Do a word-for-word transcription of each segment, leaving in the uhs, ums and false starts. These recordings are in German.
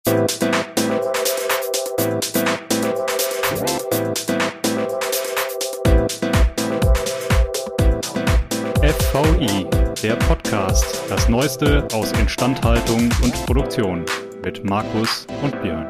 F V I, der Podcast, das Neueste aus Instandhaltung und Produktion mit Markus und Björn.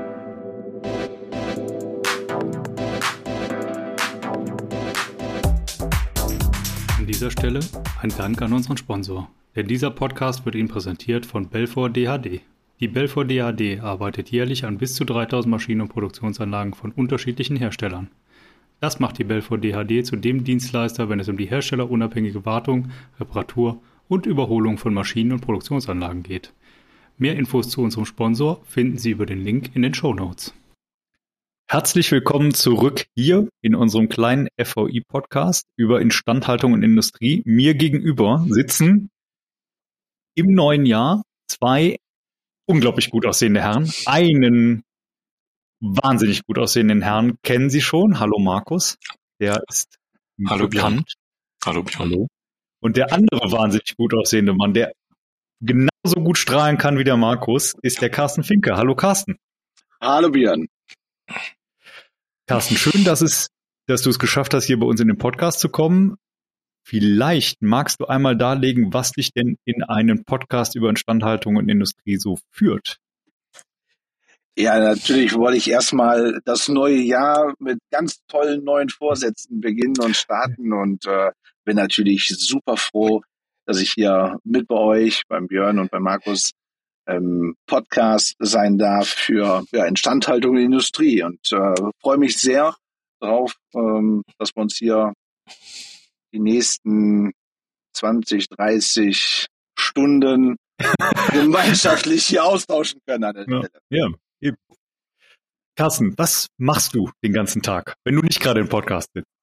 An dieser Stelle ein Dank an unseren Sponsor, denn dieser Podcast wird Ihnen präsentiert von Belfor D H D. Die Belfor D H D arbeitet jährlich an bis zu dreitausend Maschinen und Produktionsanlagen von unterschiedlichen Herstellern. Das macht die Belfor D H D zu dem Dienstleister, wenn es um die herstellerunabhängige Wartung, Reparatur und Überholung von Maschinen und Produktionsanlagen geht. Mehr Infos zu unserem Sponsor finden Sie über den Link in den Shownotes. Herzlich willkommen zurück hier in unserem kleinen F V I-Podcast über Instandhaltung und Industrie. Mir gegenüber sitzen im neuen Jahr zwei unglaublich gut aussehende Herren. Einen wahnsinnig gut aussehenden Herrn kennen Sie schon. Hallo Markus, der ist Hallo bekannt. Hallo Björn. Hallo. Und der andere wahnsinnig gut aussehende Mann, der genauso gut strahlen kann wie der Markus, ist der Carsten Finke. Hallo Carsten. Hallo Björn. Carsten, schön, dass es, dass du es geschafft hast, hier bei uns in den Podcast zu kommen. Vielleicht magst du einmal darlegen, was dich denn in einen Podcast über Instandhaltung und Industrie so führt. Ja, natürlich wollte ich erstmal das neue Jahr mit ganz tollen neuen Vorsätzen beginnen und starten und äh, bin natürlich super froh, dass ich hier mit bei euch, beim Björn und bei Markus ähm, Podcast sein darf für ja, Instandhaltung und Industrie und äh, freue mich sehr darauf, ähm, dass wir uns hier die nächsten zwanzig, dreißig Stunden gemeinschaftlich hier austauschen können an der Ja, Stelle. ja. Eben. Carsten, was machst du den ganzen Tag, wenn du nicht gerade im Podcast bist?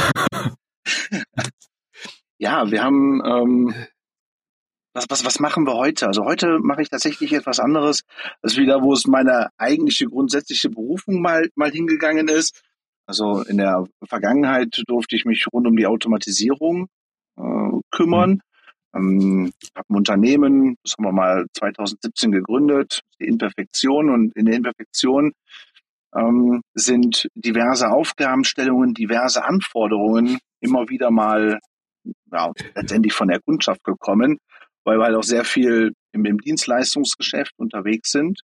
Ja, wir haben, ähm, was, was, was machen wir heute? Also heute mache ich tatsächlich etwas anderes, als wieder, wo es meine eigentliche grundsätzliche Berufung mal, mal hingegangen ist. Also in der Vergangenheit durfte ich mich rund um die Automatisierung äh, kümmern. Ähm, habe ein Unternehmen, das haben wir mal zwanzig siebzehn gegründet, die Imperfektion. Und in der Imperfektion ähm, sind diverse Aufgabenstellungen, diverse Anforderungen immer wieder mal ja, letztendlich von der Kundschaft gekommen, weil wir halt auch sehr viel im, im Dienstleistungsgeschäft unterwegs sind.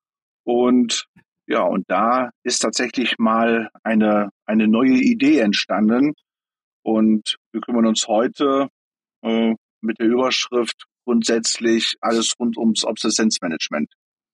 Und ja, und da ist tatsächlich mal eine, eine neue Idee entstanden. Und wir kümmern uns heute äh, mit der Überschrift grundsätzlich alles rund ums Obsoleszenzmanagement.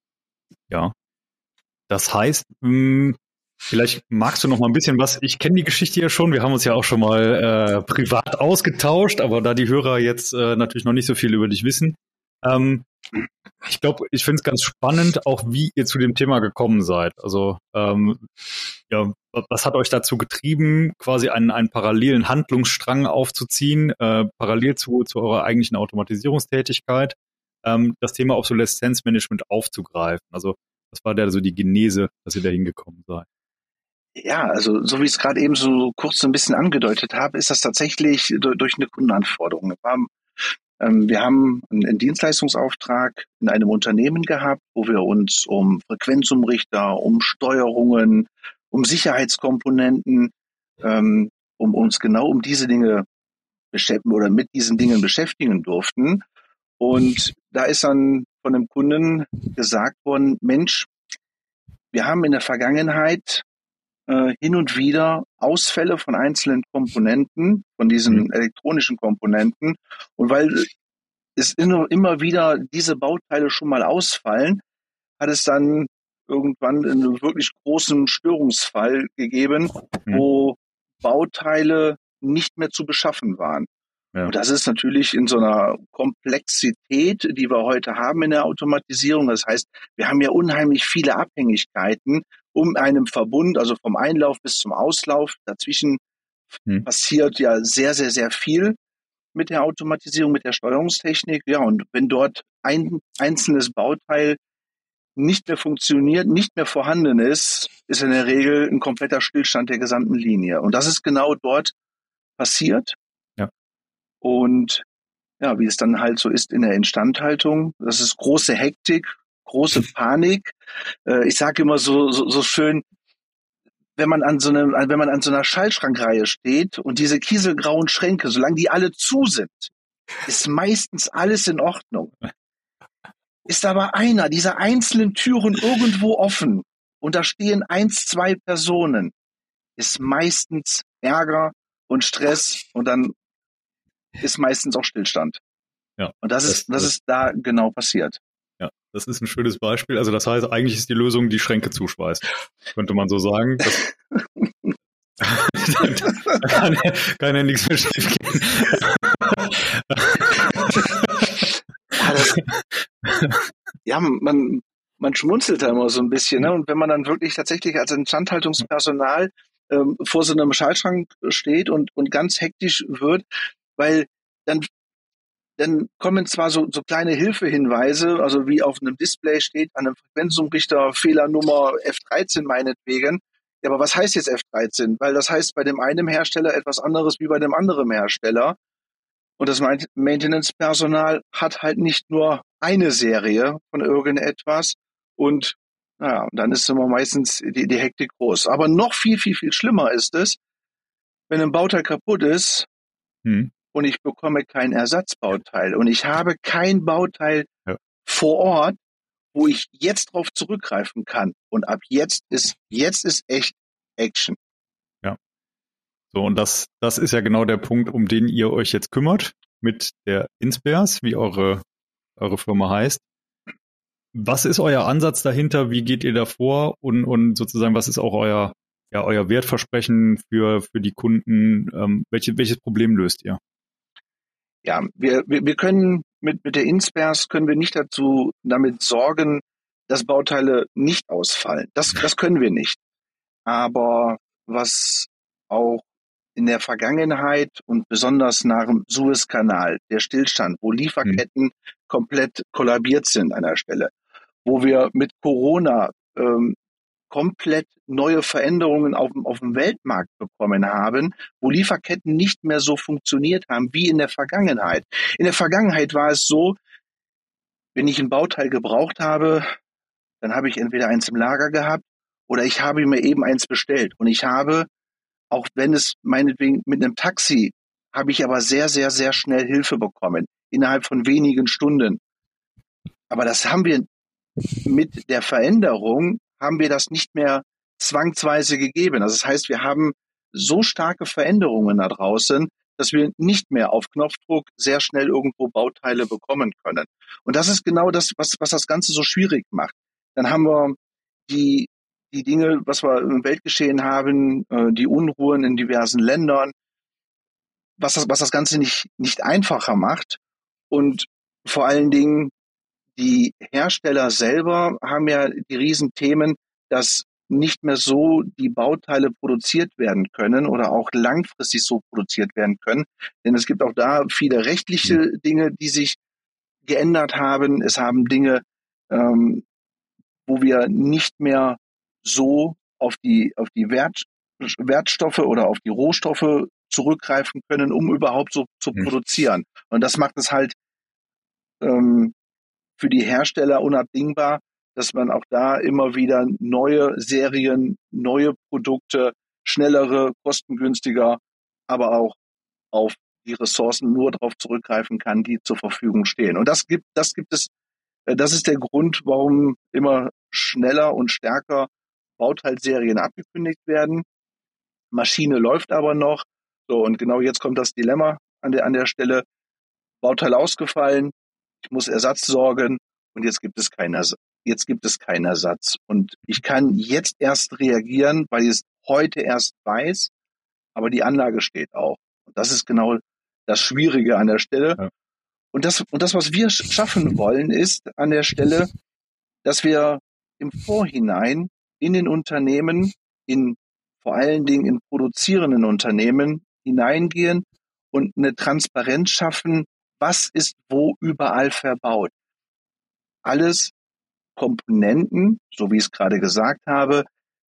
Ja, das heißt, mh, vielleicht magst du noch mal ein bisschen was, ich kenne die Geschichte ja schon, wir haben uns ja auch schon mal äh, privat ausgetauscht, aber da die Hörer jetzt äh, natürlich noch nicht so viel über dich wissen, ähm, ich glaube, ich finde es ganz spannend, auch wie ihr zu dem Thema gekommen seid. Also ähm, ja, was hat euch dazu getrieben, quasi einen, einen parallelen Handlungsstrang aufzuziehen, äh, parallel zu, zu eurer eigentlichen Automatisierungstätigkeit, ähm, das Thema Obsoleszenzmanagement aufzugreifen? Also was war da so die Genese, dass ihr da hingekommen seid? Ja, also so wie ich es gerade eben so kurz so ein bisschen angedeutet habe, ist das tatsächlich durch, durch eine Kundenanforderung. Wir haben, ähm, wir haben einen, einen Dienstleistungsauftrag in einem Unternehmen gehabt, wo wir uns um Frequenzumrichter, um Steuerungen, um Sicherheitskomponenten, ähm, um uns genau um diese Dinge beschäftigen oder mit diesen Dingen beschäftigen durften. Und da ist dann von einem Kunden gesagt worden, Mensch, wir haben in der Vergangenheit äh, hin und wieder Ausfälle von einzelnen Komponenten, von diesen elektronischen Komponenten. Und weil es immer, immer wieder diese Bauteile schon mal ausfallen, hat es dann irgendwann einen wirklich großen Störungsfall gegeben, Mhm. wo Bauteile nicht mehr zu beschaffen waren. Ja. Und das ist natürlich in so einer Komplexität, die wir heute haben in der Automatisierung. Das heißt, wir haben ja unheimlich viele Abhängigkeiten um einem Verbund, also vom Einlauf bis zum Auslauf. Dazwischen Mhm. passiert ja sehr, sehr, sehr viel mit der Automatisierung, mit der Steuerungstechnik. Ja, und wenn dort ein einzelnes Bauteil nicht mehr funktioniert, nicht mehr vorhanden ist, ist in der Regel ein kompletter Stillstand der gesamten Linie. Und das ist genau dort passiert. Ja. Und ja, wie es dann halt so ist in der Instandhaltung, das ist große Hektik, große Panik. Äh, ich sage immer so, so, so schön, wenn man an so einem, wenn man an so einer Schaltschrankreihe steht und diese kieselgrauen Schränke, solange die alle zu sind, ist meistens alles in Ordnung. Ist aber einer dieser einzelnen Türen irgendwo offen und da stehen eins, zwei Personen, ist meistens Ärger und Stress und dann ist meistens auch Stillstand. Ja, und das, das ist, das, das ist da genau passiert. Ja, das ist ein schönes Beispiel. Also das heißt, eigentlich ist die Lösung, die Schränke zuschweißen. Könnte man so sagen. Das da kann, kann ja nichts mehr schief gehen. Ja, das, ja, man, man schmunzelt da immer so ein bisschen. Ne? Und wenn man dann wirklich tatsächlich als Instandhaltungspersonal ähm, vor so einem Schaltschrank steht und, und ganz hektisch wird, weil dann Dann kommen zwar so, so kleine Hilfehinweise, also wie auf einem Display steht, an einem Frequenzumrichter Fehlernummer F dreizehn meinetwegen. Ja, aber was heißt jetzt F dreizehn? Weil das heißt bei dem einen Hersteller etwas anderes wie bei dem anderen Hersteller. Und das Maintenance-Personal hat halt nicht nur eine Serie von irgendetwas. Und naja, dann ist immer meistens die, die Hektik groß. Aber noch viel, viel, viel schlimmer ist es, wenn ein Bauteil kaputt ist, hm. und ich bekomme kein Ersatzbauteil und ich habe kein Bauteil ja. vor Ort, wo ich jetzt drauf zurückgreifen kann. Und ab jetzt ist, jetzt ist echt Action. Ja. So, und das, das ist ja genau der Punkt, um den ihr euch jetzt kümmert, mit der Inspeas, wie eure, eure Firma heißt. Was ist euer Ansatz dahinter? Wie geht ihr da vor? Und, und sozusagen, was ist auch euer, ja, euer Wertversprechen für, für die Kunden? Ähm, welche, welches Problem löst ihr? Ja, wir, wir, wir können mit, mit der Inspeas können wir nicht dazu damit sorgen, dass Bauteile nicht ausfallen. Das, das können wir nicht. Aber was auch in der Vergangenheit und besonders nach dem Suezkanal, der Stillstand, wo Lieferketten mhm. komplett kollabiert sind an der Stelle, wo wir mit Corona ähm, komplett neue Veränderungen auf, auf dem Weltmarkt bekommen haben, wo Lieferketten nicht mehr so funktioniert haben wie in der Vergangenheit. In der Vergangenheit war es so, wenn ich ein Bauteil gebraucht habe, dann habe ich entweder eins im Lager gehabt oder ich habe mir eben eins bestellt. Und ich habe, auch wenn es meinetwegen mit einem Taxi, habe ich aber sehr, sehr, sehr schnell Hilfe bekommen, innerhalb von wenigen Stunden. Aber das haben wir mit der Veränderung, haben wir das nicht mehr zwangsweise gegeben. Also das heißt, wir haben so starke Veränderungen da draußen, dass wir nicht mehr auf Knopfdruck sehr schnell irgendwo Bauteile bekommen können. Und das ist genau das, was, was das Ganze so schwierig macht. Dann haben wir die, die Dinge, was wir im Weltgeschehen haben, die Unruhen in diversen Ländern, was das, was das Ganze nicht, nicht einfacher macht. Und vor allen Dingen die Hersteller selber haben ja die Riesenthemen, dass nicht mehr so die Bauteile produziert werden können oder auch langfristig so produziert werden können. Denn es gibt auch da viele rechtliche Dinge, die sich geändert haben. Es haben Dinge, ähm, wo wir nicht mehr so auf die, auf die Wert, Wertstoffe oder auf die Rohstoffe zurückgreifen können, um überhaupt so zu produzieren. Und das macht es halt ähm, für die Hersteller unabdingbar, dass man auch da immer wieder neue Serien, neue Produkte, schnellere, kostengünstiger, aber auch auf die Ressourcen nur darauf zurückgreifen kann, die zur Verfügung stehen. Und das gibt, das gibt es, das ist der Grund, warum immer schneller und stärker Bauteilserien abgekündigt werden. Maschine läuft aber noch. So, und genau jetzt kommt das Dilemma an der, an der Stelle. Bauteil ausgefallen, ich muss Ersatz sorgen und jetzt gibt es keinen Ersatz. Jetzt gibt es keinen Ersatz. Und ich kann jetzt erst reagieren, weil ich es heute erst weiß, aber die Anlage steht auch. Und das ist genau das Schwierige an der Stelle. Ja. Und das, und das, was wir schaffen wollen, ist an der Stelle, dass wir im Vorhinein in den Unternehmen, in vor allen Dingen in produzierenden Unternehmen hineingehen und eine Transparenz schaffen, was ist wo überall verbaut. Alles Komponenten, so wie ich es gerade gesagt habe,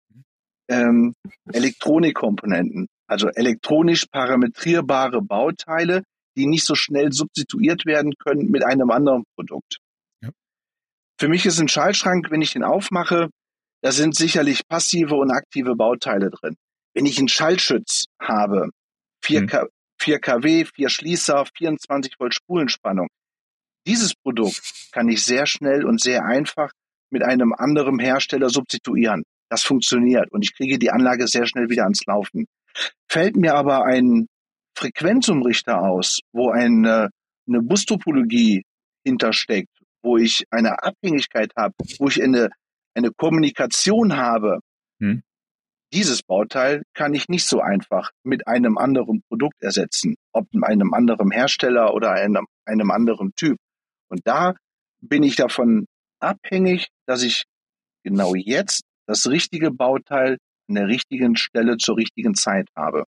ähm, Elektronikkomponenten, also elektronisch parametrierbare Bauteile, die nicht so schnell substituiert werden können mit einem anderen Produkt. Ja. Für mich ist ein Schaltschrank, wenn ich den aufmache, da sind sicherlich passive und aktive Bauteile drin. Wenn ich einen Schaltschütz habe, vier K, vier Kilowatt, vier Schließer, vierundzwanzig Volt Spulenspannung, dieses Produkt kann ich sehr schnell und sehr einfach mit einem anderen Hersteller substituieren. Das funktioniert und ich kriege die Anlage sehr schnell wieder ans Laufen. Fällt mir aber ein Frequenzumrichter aus, wo eine, eine Bustopologie hintersteckt, wo ich eine Abhängigkeit habe, wo ich eine, eine Kommunikation habe, hm. Dieses Bauteil kann ich nicht so einfach mit einem anderen Produkt ersetzen, ob einem anderen Hersteller oder einem, einem anderen Typ. Und da bin ich davon abhängig, dass ich genau jetzt das richtige Bauteil an der richtigen Stelle zur richtigen Zeit habe.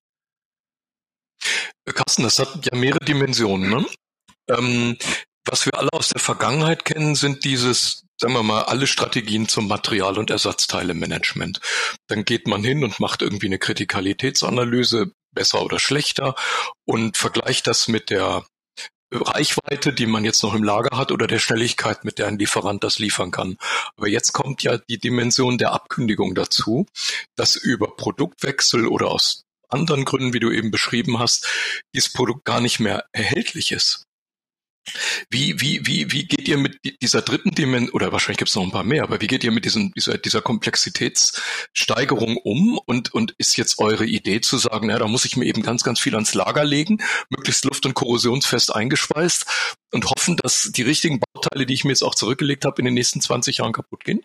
Carsten, das hat ja mehrere Dimensionen, ne? Ähm, was wir alle aus der Vergangenheit kennen, sind dieses, sagen wir mal, alle Strategien zum Material- und Ersatzteile-Management. Dann geht man hin und macht irgendwie eine Kritikalitätsanalyse, besser oder schlechter, und vergleicht das mit der Reichweite, die man jetzt noch im Lager hat, oder der Schnelligkeit, mit der ein Lieferant das liefern kann. Aber jetzt kommt ja die Dimension der Abkündigung dazu, dass über Produktwechsel oder aus anderen Gründen, wie du eben beschrieben hast, dieses Produkt gar nicht mehr erhältlich ist. Wie, wie, wie, wie geht ihr mit dieser dritten Dimension, oder wahrscheinlich gibt es noch ein paar mehr, aber wie geht ihr mit diesen, dieser, dieser Komplexitätssteigerung um, und, und ist jetzt eure Idee zu sagen, na, da muss ich mir eben ganz, ganz viel ans Lager legen, möglichst luft- und korrosionsfest eingeschweißt, und hoffen, dass die richtigen Bauteile, die ich mir jetzt auch zurückgelegt habe, in den nächsten zwanzig Jahren kaputt gehen?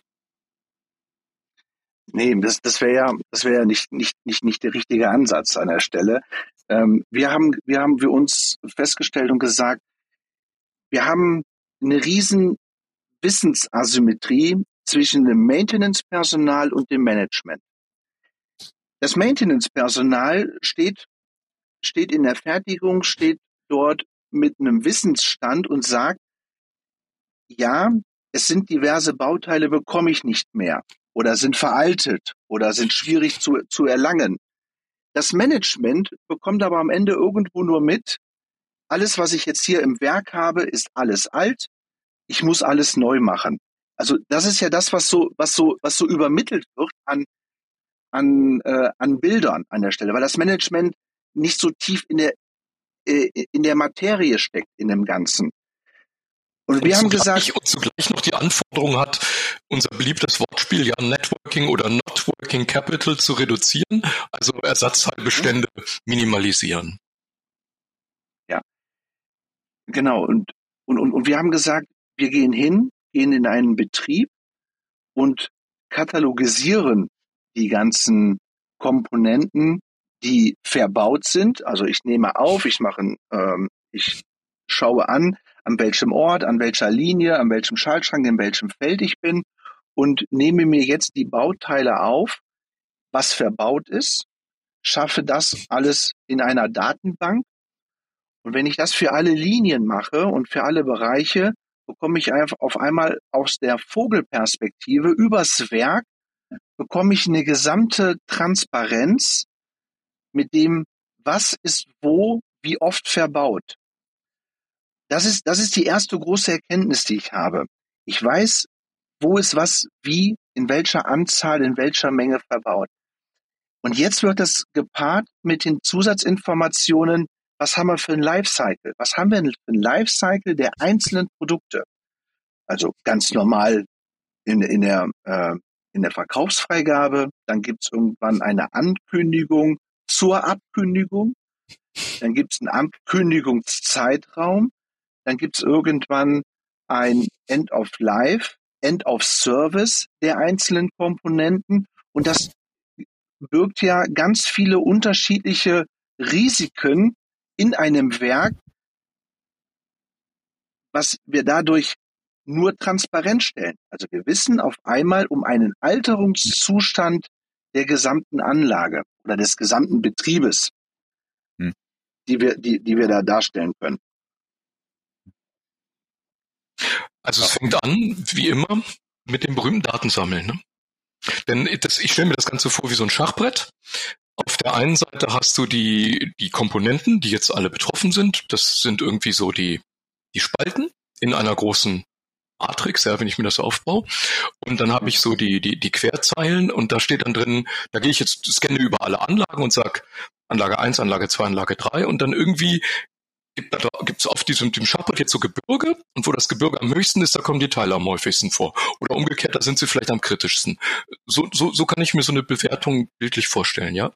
Nee, das, das wäre ja, das wäre ja nicht, nicht, nicht, nicht der richtige Ansatz an der Stelle. Ähm, wir haben, wir haben für uns festgestellt und gesagt, wir haben eine riesen Wissensasymmetrie zwischen dem Maintenance-Personal und dem Management. Das Maintenance-Personal steht, steht in der Fertigung, steht dort mit einem Wissensstand und sagt, ja, es sind diverse Bauteile, bekomme ich nicht mehr oder sind veraltet oder sind schwierig zu, zu erlangen. Das Management bekommt aber am Ende irgendwo nur mit, alles, was ich jetzt hier im Werk habe, ist alles alt. Ich muss alles neu machen. Also das ist ja das, was so, was so, was so übermittelt wird an an äh, an Bildern an der Stelle, weil das Management nicht so tief in der äh, in der Materie steckt in dem Ganzen. Und, und wir haben gesagt, und zugleich noch die Anforderung hat, unser beliebtes Wortspiel, ja, Networking oder Not Working Capital zu reduzieren, also Ersatzteilbestände mhm. minimalisieren. Ja, genau. Und, und, und, und wir haben gesagt, wir gehen hin, gehen in einen Betrieb und katalogisieren die ganzen Komponenten, die verbaut sind. Also ich nehme auf, ich mache, ähm, ich schaue an, an welchem Ort, an welcher Linie, an welchem Schaltschrank, in welchem Feld ich bin und nehme mir jetzt die Bauteile auf, was verbaut ist, schaffe das alles in einer Datenbank. Und wenn ich das für alle Linien mache und für alle Bereiche, bekomme ich einfach auf einmal aus der Vogelperspektive übers Werk, bekomme ich eine gesamte Transparenz mit dem, was ist wo, wie oft verbaut. Das ist, das ist die erste große Erkenntnis, die ich habe. Ich weiß, wo ist was, wie, in welcher Anzahl, in welcher Menge verbaut. Und jetzt wird das gepaart mit den Zusatzinformationen, was haben wir für ein Lifecycle? Was haben wir für ein Lifecycle der einzelnen Produkte? Also ganz normal in, in, der, äh, in der Verkaufsfreigabe, dann gibt es irgendwann eine Ankündigung zur Abkündigung, dann gibt es einen Abkündigungszeitraum, dann gibt es irgendwann ein End of Life, End of Service der einzelnen Komponenten, und das birgt ja ganz viele unterschiedliche Risiken in einem Werk, was wir dadurch nur transparent stellen. Also wir wissen auf einmal um einen Alterungszustand der gesamten Anlage oder des gesamten Betriebes, hm. die wir, die, die wir da darstellen können. Also es fängt an, wie immer, mit dem berühmten Datensammeln, ne? Denn das, ich stelle mir das Ganze vor wie so ein Schachbrett. Auf der einen Seite hast du die, die Komponenten, die jetzt alle betroffen sind. Das sind irgendwie so die, die Spalten in einer großen Matrix, ja, wenn ich mir das so aufbaue. Und dann habe ich so die, die, die Querzeilen und da steht dann drin, da gehe ich jetzt, scanne über alle Anlagen und sag Anlage eins, Anlage zwei, Anlage drei und dann irgendwie gibt es auf diesem dem Chartboard jetzt so Gebirge und wo das Gebirge am höchsten ist, da kommen die Teile am häufigsten vor. Oder umgekehrt, da sind sie vielleicht am kritischsten. So, so, so kann ich mir so eine Bewertung bildlich vorstellen, ja?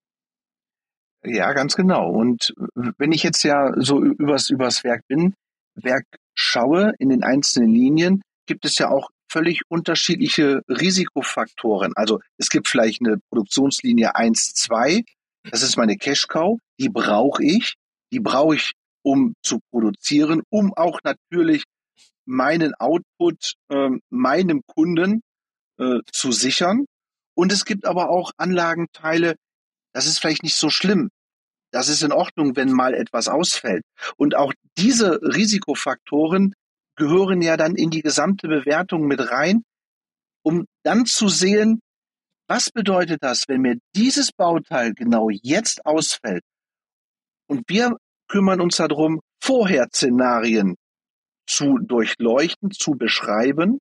Ja, ganz genau. Und wenn ich jetzt ja so übers, übers Werk bin, Werk schaue in den einzelnen Linien, gibt es ja auch völlig unterschiedliche Risikofaktoren. Also es gibt vielleicht eine Produktionslinie eins, zwei, das ist meine Cash-Cow, die brauche ich, die brauche ich, um zu produzieren, um auch natürlich meinen Output äh, meinem Kunden äh, zu sichern. Und es gibt aber auch Anlagenteile, das ist vielleicht nicht so schlimm. Das ist in Ordnung, wenn mal etwas ausfällt. Und auch diese Risikofaktoren gehören ja dann in die gesamte Bewertung mit rein, um dann zu sehen, was bedeutet das, wenn mir dieses Bauteil genau jetzt ausfällt. Und wir kümmern uns darum, vorher Szenarien zu durchleuchten, zu beschreiben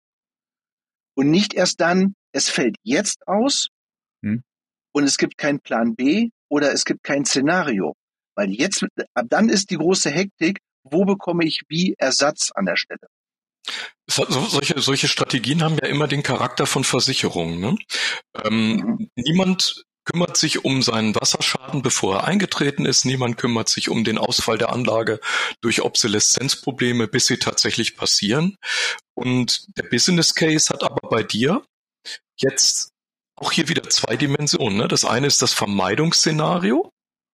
und nicht erst dann, es fällt jetzt aus hm. und es gibt keinen Plan B oder es gibt kein Szenario. Weil jetzt, ab dann ist die große Hektik, wo bekomme ich wie Ersatz an der Stelle? So, solche, solche Strategien haben ja immer den Charakter von Versicherungen. Ne? Ähm, mhm. Niemand kümmert sich um seinen Wasserschaden, bevor er eingetreten ist. Niemand kümmert sich um den Ausfall der Anlage durch Obsoleszenzprobleme, bis sie tatsächlich passieren. Und der Business Case hat aber bei dir jetzt auch hier wieder zwei Dimensionen. Ne? Das eine ist das Vermeidungsszenario.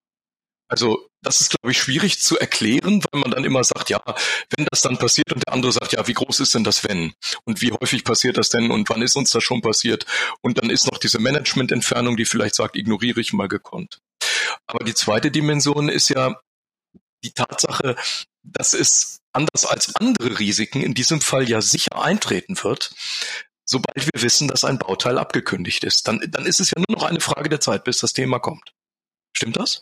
Also das ist, glaube ich, schwierig zu erklären, weil man dann immer sagt, ja, wenn das dann passiert und der andere sagt, ja, wie groß ist denn das Wenn? Und wie häufig passiert das denn und wann ist uns das schon passiert? Und dann ist noch diese Management-Entfernung, die vielleicht sagt, ignoriere ich mal gekonnt. Aber die zweite Dimension ist ja die Tatsache, dass es anders als andere Risiken in diesem Fall ja sicher eintreten wird, sobald wir wissen, dass ein Bauteil abgekündigt ist. Dann, dann ist es ja nur noch eine Frage der Zeit, bis das Thema kommt. Stimmt das?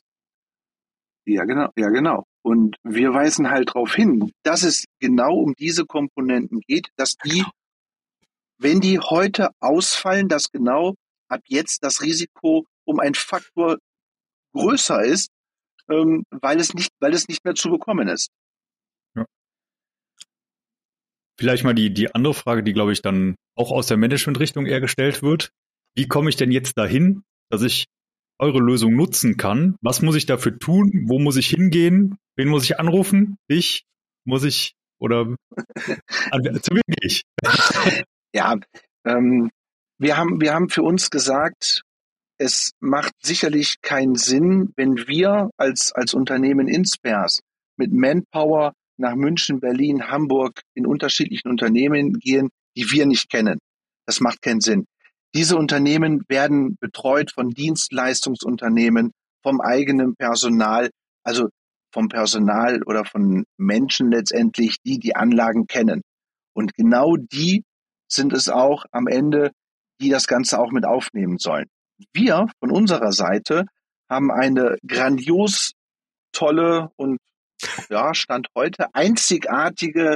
Ja, genau, ja, genau. Und wir weisen halt darauf hin, dass es genau um diese Komponenten geht, dass die, wenn die heute ausfallen, dass genau ab jetzt das Risiko um einen Faktor größer ist, ähm, weil es nicht, weil es nicht mehr zu bekommen ist. Ja. Vielleicht mal die, die andere Frage, die, glaube ich, dann auch aus der Management-Richtung eher gestellt wird. Wie komme ich denn jetzt dahin, dass ich eure Lösung nutzen kann? Was muss ich dafür tun? Wo muss ich hingehen? Wen muss ich anrufen? Dich? Muss ich oder zu wem gehe ich? Ja, ähm, wir haben wir haben für uns gesagt, es macht sicherlich keinen Sinn, wenn wir als als Unternehmen Inspers mit Manpower nach München, Berlin, Hamburg in unterschiedlichen Unternehmen gehen, die wir nicht kennen. Das macht keinen Sinn. Diese Unternehmen werden betreut von Dienstleistungsunternehmen, vom eigenen Personal, also vom Personal oder von Menschen letztendlich, die die Anlagen kennen. Und genau die sind es auch am Ende, die das Ganze auch mit aufnehmen sollen. Wir von unserer Seite haben eine grandios tolle und ja, Stand heute einzigartige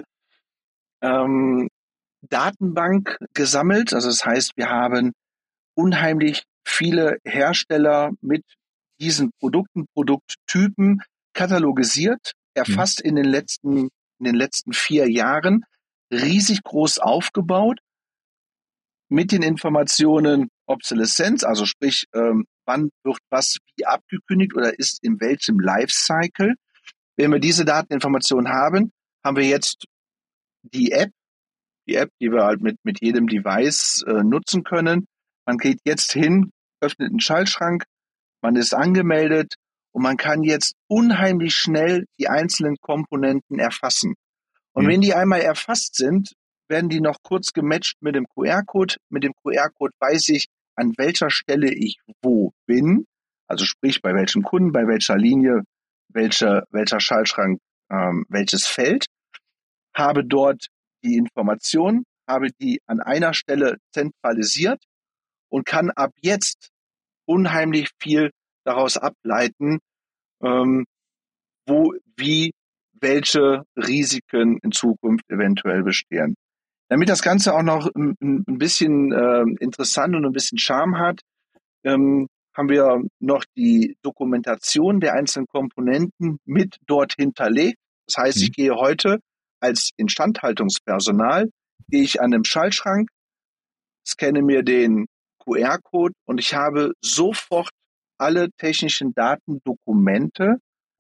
ähm, Datenbank gesammelt. Also das heißt, wir haben unheimlich viele Hersteller mit diesen Produkten, Produkttypen katalogisiert, erfasst mhm. in den letzten, in den letzten vier Jahren, riesig groß aufgebaut, mit den Informationen Obsoleszenz, also sprich, ähm, wann wird was wie abgekündigt oder ist in welchem Lifecycle. Wenn wir diese Dateninformationen haben, haben wir jetzt die App, die App, die wir halt mit, mit jedem Device äh, nutzen können. Man geht jetzt hin, öffnet einen Schaltschrank, man ist angemeldet und man kann jetzt unheimlich schnell die einzelnen Komponenten erfassen. Und mhm. wenn die einmal erfasst sind, werden die noch kurz gematcht mit dem Q R-Code. Mit dem Q R-Code weiß ich, an welcher Stelle ich wo bin. Also sprich, bei welchem Kunden, bei welcher Linie, welcher, welcher Schaltschrank, ähm, welches Feld. Habe dort die Information, habe die an einer Stelle zentralisiert und kann ab jetzt unheimlich viel daraus ableiten, ähm, wo, wie, welche Risiken in Zukunft eventuell bestehen. Damit das Ganze auch noch ein, ein bisschen äh, interessant und ein bisschen Charme hat, ähm, haben wir noch die Dokumentation der einzelnen Komponenten mit dort hinterlegt. Das heißt, ich Mhm. gehe heute als Instandhaltungspersonal, gehe ich an den Schaltschrank, scanne mir den Q R-Code und ich habe sofort alle technischen Daten, Dokumente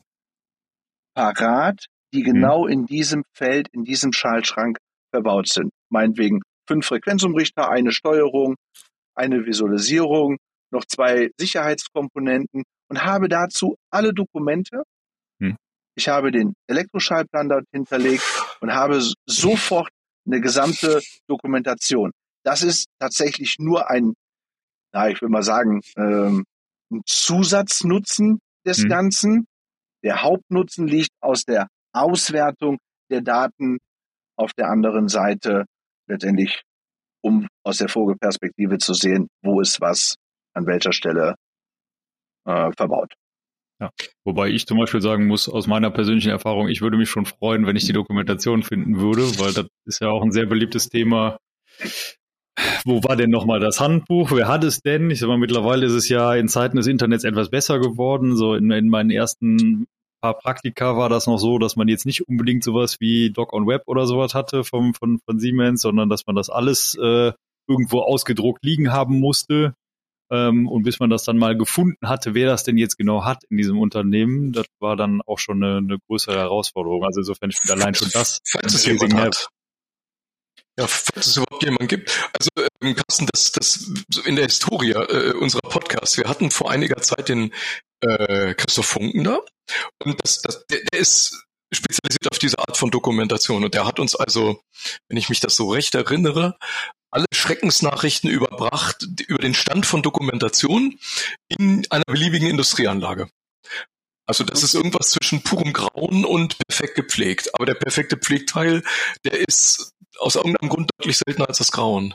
parat, die Mhm. genau in diesem Feld, in diesem Schaltschrank verbaut sind. Meinetwegen fünf Frequenzumrichter, eine Steuerung, eine Visualisierung, noch zwei Sicherheitskomponenten und habe dazu alle Dokumente. Mhm. Ich habe den Elektroschaltplan dort hinterlegt und habe sofort eine gesamte Dokumentation. Das ist tatsächlich nur ein, na, ich will mal sagen, ähm, ein Zusatznutzen des Mhm. Ganzen. Der Hauptnutzen liegt aus der Auswertung der Daten auf der anderen Seite, letztendlich, um aus der Vogelperspektive zu sehen, wo ist was an welcher Stelle äh, verbaut. Ja. Wobei ich zum Beispiel sagen muss, aus meiner persönlichen Erfahrung, ich würde mich schon freuen, wenn ich die Dokumentation finden würde, weil das ist ja auch ein sehr beliebtes Thema. Wo war denn nochmal das Handbuch? Wer hat es denn? Ich sag mal, mittlerweile ist es ja in Zeiten des Internets etwas besser geworden. So in, in meinen ersten paar Praktika war das noch so, dass man jetzt nicht unbedingt sowas wie Doc on Web oder sowas hatte vom, von, von Siemens, sondern dass man das alles äh, irgendwo ausgedruckt liegen haben musste. Ähm, und bis man das dann mal gefunden hatte, wer das denn jetzt genau hat in diesem Unternehmen, das war dann auch schon eine, eine größere Herausforderung. Also insofern spielt allein schon das Falls es einen jemand riesigen hat. Ja, falls es überhaupt jemanden gibt. Also ähm, Carsten, das, das so in der Historie äh, unserer Podcasts, wir hatten vor einiger Zeit den äh, Christoph Funken da und das, das, der, der ist spezialisiert auf diese Art von Dokumentation und der hat uns also, wenn ich mich das so recht erinnere, alle Schreckensnachrichten überbracht über den Stand von Dokumentation in einer beliebigen Industrieanlage. Also das ist irgendwas zwischen purem Grauen und perfekt gepflegt. Aber der perfekte Pflegteil, der ist aus irgendeinem Grund deutlich seltener als das Grauen.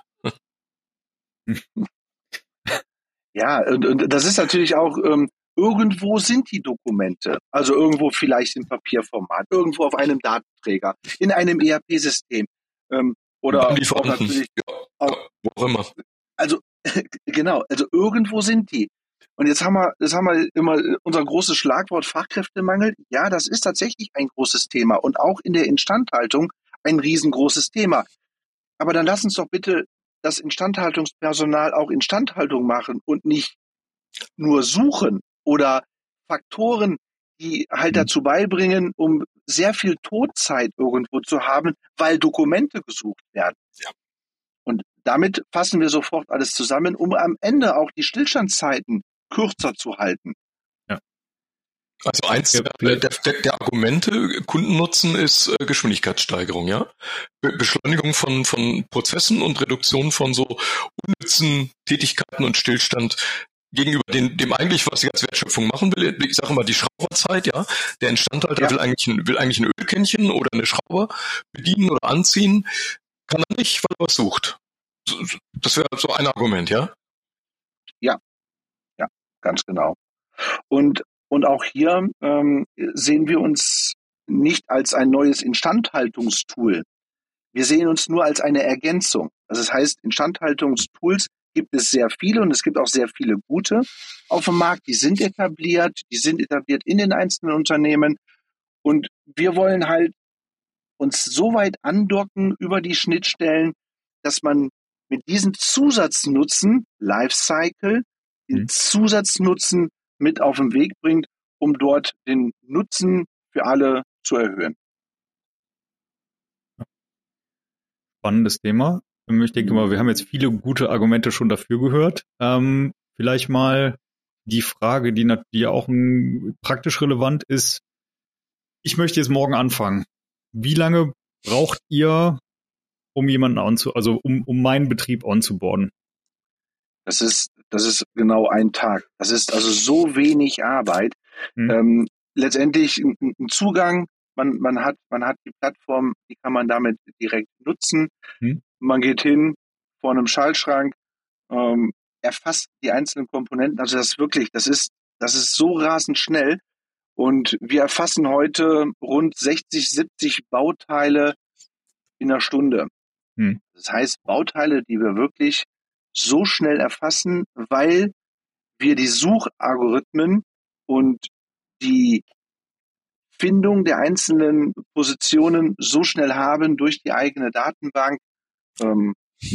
Ja, und, und das ist natürlich auch, ähm, irgendwo sind die Dokumente. Also irgendwo vielleicht in Papierformat, irgendwo auf einem Datenträger, in einem E R P-System. Ähm, oder Beim auch Lieferanten. natürlich Ja, auch, ja, wo auch immer. also genau, also irgendwo sind die. Und jetzt haben wir, jetzt haben wir immer unser großes Schlagwort Fachkräftemangel. Ja, das ist tatsächlich ein großes Thema und auch in der Instandhaltung ein riesengroßes Thema. Aber dann lass uns doch bitte das Instandhaltungspersonal auch Instandhaltung machen und nicht nur suchen oder Faktoren, die halt Mhm. dazu beibringen, um sehr viel Todzeit irgendwo zu haben, weil Dokumente gesucht werden. Ja. Und damit fassen wir sofort alles zusammen, um am Ende auch die Stillstandszeiten kürzer zu halten. Ja. Also eins Ja, der, der, der Argumente, Kundennutzen ist äh, Geschwindigkeitssteigerung, ja. Be Beschleunigung von, von Prozessen und Reduktion von so unnützen Tätigkeiten und Stillstand gegenüber den, dem eigentlich, was ich als Wertschöpfung machen will. Ich sage immer die Schrauberzeit, ja. Der Instandhalter Ja. will eigentlich ein, will eigentlich ein Ölkännchen oder eine Schraube bedienen oder anziehen. Kann er nicht, weil er was sucht. Das wäre so ein Argument, ja? Ja, ja, ganz genau. Und, und auch hier ähm, sehen wir uns nicht als ein neues Instandhaltungstool. Wir sehen uns nur als eine Ergänzung. Also das heißt, Instandhaltungstools gibt es sehr viele und es gibt auch sehr viele gute auf dem Markt. Die sind etabliert, die sind etabliert in den einzelnen Unternehmen. Und wir wollen halt uns so weit andocken über die Schnittstellen, dass man mit diesem Zusatznutzen, Lifecycle, den Mhm. Zusatznutzen mit auf den Weg bringt, um dort den Nutzen für alle zu erhöhen. Spannendes Thema. Ich denke mal, wir haben jetzt viele gute Argumente schon dafür gehört. Ähm, vielleicht mal die Frage, die, nat- die ja auch ein, praktisch relevant ist. Ich möchte jetzt morgen anfangen. Wie lange braucht ihr, um jemanden anzu, also um, um meinen Betrieb onzuboarden? Das ist, das ist genau ein Tag. Das ist also so wenig Arbeit. Hm? Ähm, letztendlich ein, ein Zugang. Man, man hat, man hat die Plattform, die kann man damit direkt nutzen. Hm? Man geht hin vor einem Schaltschrank, ähm, erfasst die einzelnen Komponenten. Also das wirklich, das ist, das ist so rasend schnell. Und wir erfassen heute rund sechzig, siebzig Bauteile in einer Stunde. Hm. Das heißt, Bauteile, die wir wirklich so schnell erfassen, weil wir die Suchalgorithmen und die Findung der einzelnen Positionen so schnell haben durch die eigene Datenbank, ähm,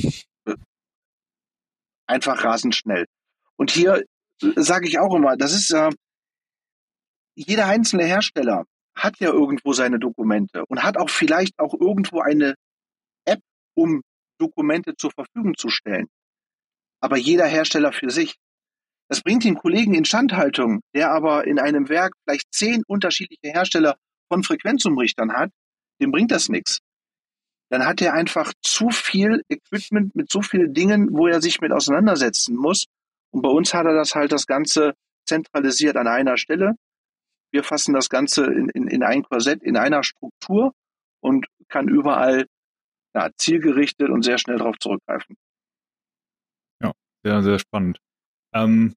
einfach rasend schnell. Und hier äh, sage ich auch immer, das ist äh, jeder einzelne Hersteller hat ja irgendwo seine Dokumente und hat auch vielleicht auch irgendwo eine App, um Dokumente zur Verfügung zu stellen. Aber jeder Hersteller für sich. Das bringt den Kollegen Instandhaltung, der aber in einem Werk vielleicht zehn unterschiedliche Hersteller von Frequenzumrichtern hat, dem bringt das nichts. Dann hat er einfach zu viel Equipment mit so vielen Dingen, wo er sich mit auseinandersetzen muss. Und bei uns hat er das halt das Ganze zentralisiert an einer Stelle. Wir fassen das Ganze in, in, in ein Korsett, in einer Struktur und kann überall ja, zielgerichtet und sehr schnell darauf zurückgreifen. Ja, sehr, sehr spannend. Ähm,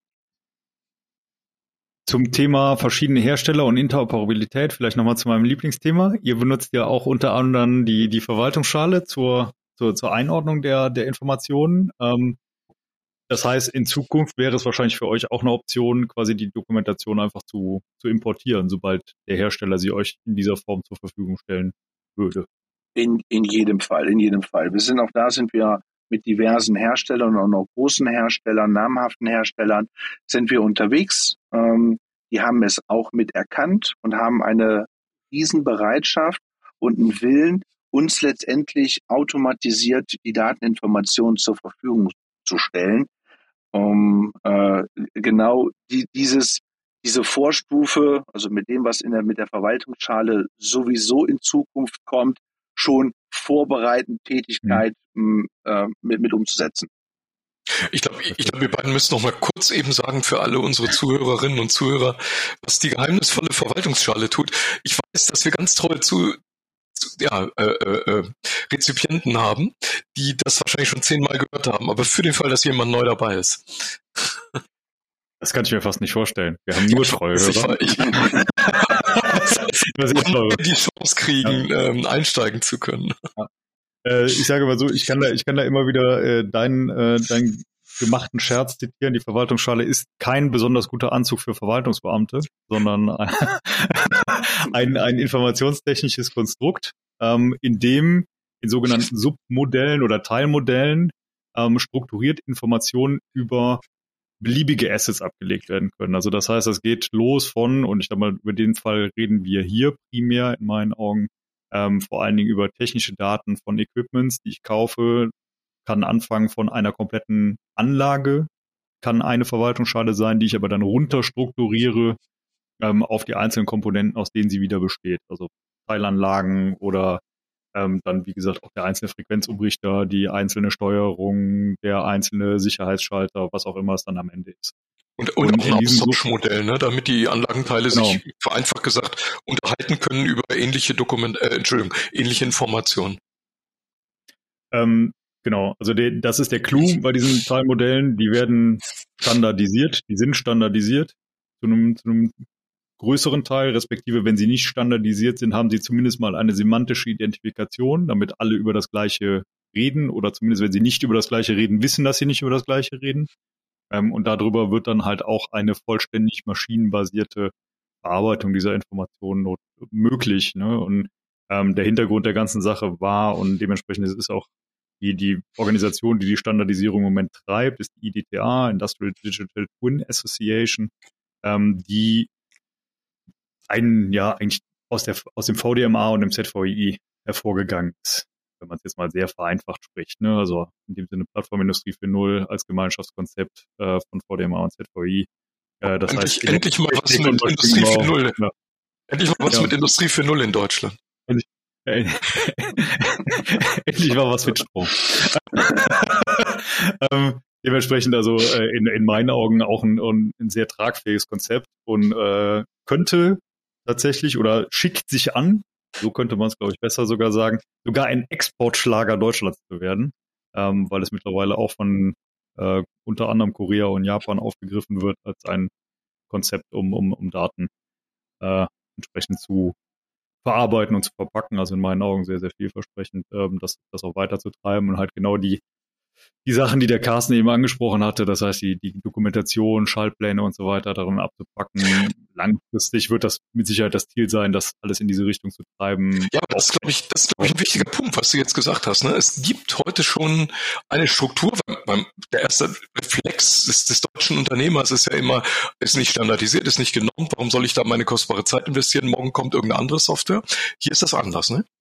zum Thema verschiedene Hersteller und Interoperabilität, vielleicht nochmal zu meinem Lieblingsthema. Ihr benutzt ja auch unter anderem die, die Verwaltungsschale zur, zur, zur Einordnung der, der Informationen. Ähm, das heißt, in Zukunft wäre es wahrscheinlich für euch auch eine Option, quasi die Dokumentation einfach zu, zu importieren, sobald der Hersteller sie euch in dieser Form zur Verfügung stellen würde. In, in jedem Fall, in jedem Fall. Wir sind auch da, sind wir mit diversen Herstellern und auch großen Herstellern, namhaften Herstellern, sind wir unterwegs. Ähm, die haben es auch mit erkannt und haben eine Riesenbereitschaft und einen Willen, uns letztendlich automatisiert die Dateninformationen zur Verfügung zu stellen, um äh, genau die, dieses diese Vorstufe, also mit dem, was in der, mit der Verwaltungsschale sowieso in Zukunft kommt, schon vorbereitend Tätigkeit mhm. äh, mit, mit umzusetzen. Ich glaube, ich glaub, wir beiden müssen noch mal kurz eben sagen für alle unsere Zuhörerinnen und Zuhörer, was die geheimnisvolle Verwaltungsschale tut. Ich weiß, dass wir ganz toll zu, zu ja, äh, äh, Rezipienten haben, die das wahrscheinlich schon zehnmal gehört haben, aber für den Fall, dass jemand neu dabei ist. Das kann ich mir fast nicht vorstellen. Wir haben nur treue Hörer. Ich, die Chance kriegen, ja. ähm, einsteigen zu können. Ja. Äh, ich sage mal so, ich kann da, ich kann da immer wieder äh, deinen, äh, deinen gemachten Scherz zitieren. Die Verwaltungsschale ist kein besonders guter Anzug für Verwaltungsbeamte, sondern ein, ein informationstechnisches Konstrukt, ähm, in dem in sogenannten Submodellen oder Teilmodellen ähm, strukturiert Informationen über beliebige Assets abgelegt werden können. Also das heißt, es geht los von, und ich sag mal, über den Fall reden wir hier primär in meinen Augen, ähm, vor allen Dingen über technische Daten von Equipments, die ich kaufe, kann anfangen von einer kompletten Anlage, kann eine Verwaltungsschale sein, die ich aber dann runterstrukturiere ähm, auf die einzelnen Komponenten, aus denen sie wieder besteht. Also Teilanlagen oder ähm, dann, wie gesagt, auch der einzelne Frequenzumrichter, die einzelne Steuerung, der einzelne Sicherheitsschalter, was auch immer es dann am Ende ist. Und, und, und auch ein Austauschmodell, ne, damit die Anlagenteile genau. sich vereinfacht gesagt unterhalten können über ähnliche Dokumente, äh, Entschuldigung, ähnliche Informationen. Ähm, genau, also de, das ist der Clou bei diesen Teilmodellen. Die werden standardisiert, die sind standardisiert zu einem, zu einem größeren Teil, respektive wenn sie nicht standardisiert sind, haben sie zumindest mal eine semantische Identifikation, damit alle über das Gleiche reden oder zumindest wenn sie nicht über das Gleiche reden, wissen, dass sie nicht über das Gleiche reden. Ähm, und darüber wird dann halt auch eine vollständig maschinenbasierte Verarbeitung dieser Informationen not- möglich. Ne? Und ähm, der Hintergrund der ganzen Sache war und dementsprechend ist es auch die, die Organisation, die die Standardisierung im Moment treibt, ist die I D T A, Industrial Digital Twin Association, ähm, die einen, ja, eigentlich aus, der, aus dem V D M A und dem Z V I hervorgegangen ist, wenn man es jetzt mal sehr vereinfacht spricht. Ne? Also in dem Sinne Plattformindustrie vier Punkt null als Gemeinschaftskonzept äh, von V D M A und Z V I. Äh, das endlich, heißt, endlich mal was mit Industrie vier Punkt null. Ja. Endlich mal was ja. mit Industrie vier Punkt null in Deutschland. Endlich, äh, endlich mal was mit Strom. ähm, dementsprechend also äh, in, in meinen Augen auch ein, ein sehr tragfähiges Konzept und äh, könnte tatsächlich oder schickt sich an, so könnte man es, glaube ich, besser sogar sagen, sogar ein Exportschlager Deutschlands zu werden, ähm, weil es mittlerweile auch von äh, unter anderem Korea und Japan aufgegriffen wird als ein Konzept, um, um, um Daten äh, entsprechend zu verarbeiten und zu verpacken. Also in meinen Augen sehr, sehr vielversprechend, ähm, das, das auch weiterzutreiben und halt genau die die Sachen, die der Carsten eben angesprochen hatte, das heißt die, die Dokumentation, Schaltpläne und so weiter darin abzupacken. Langfristig wird das mit Sicherheit das Ziel sein, das alles in diese Richtung zu treiben. Ja, aber das ist, glaube ich, das ist, glaube ich, ein wichtiger Punkt, was du jetzt gesagt hast. Ne? Es gibt heute schon eine Struktur. Beim, der erste Reflex des, des deutschen Unternehmers ist ja immer, ist nicht standardisiert, ist nicht genormt. Warum soll ich da meine kostbare Zeit investieren? Morgen kommt irgendeine andere Software. Hier ist das anders, ne?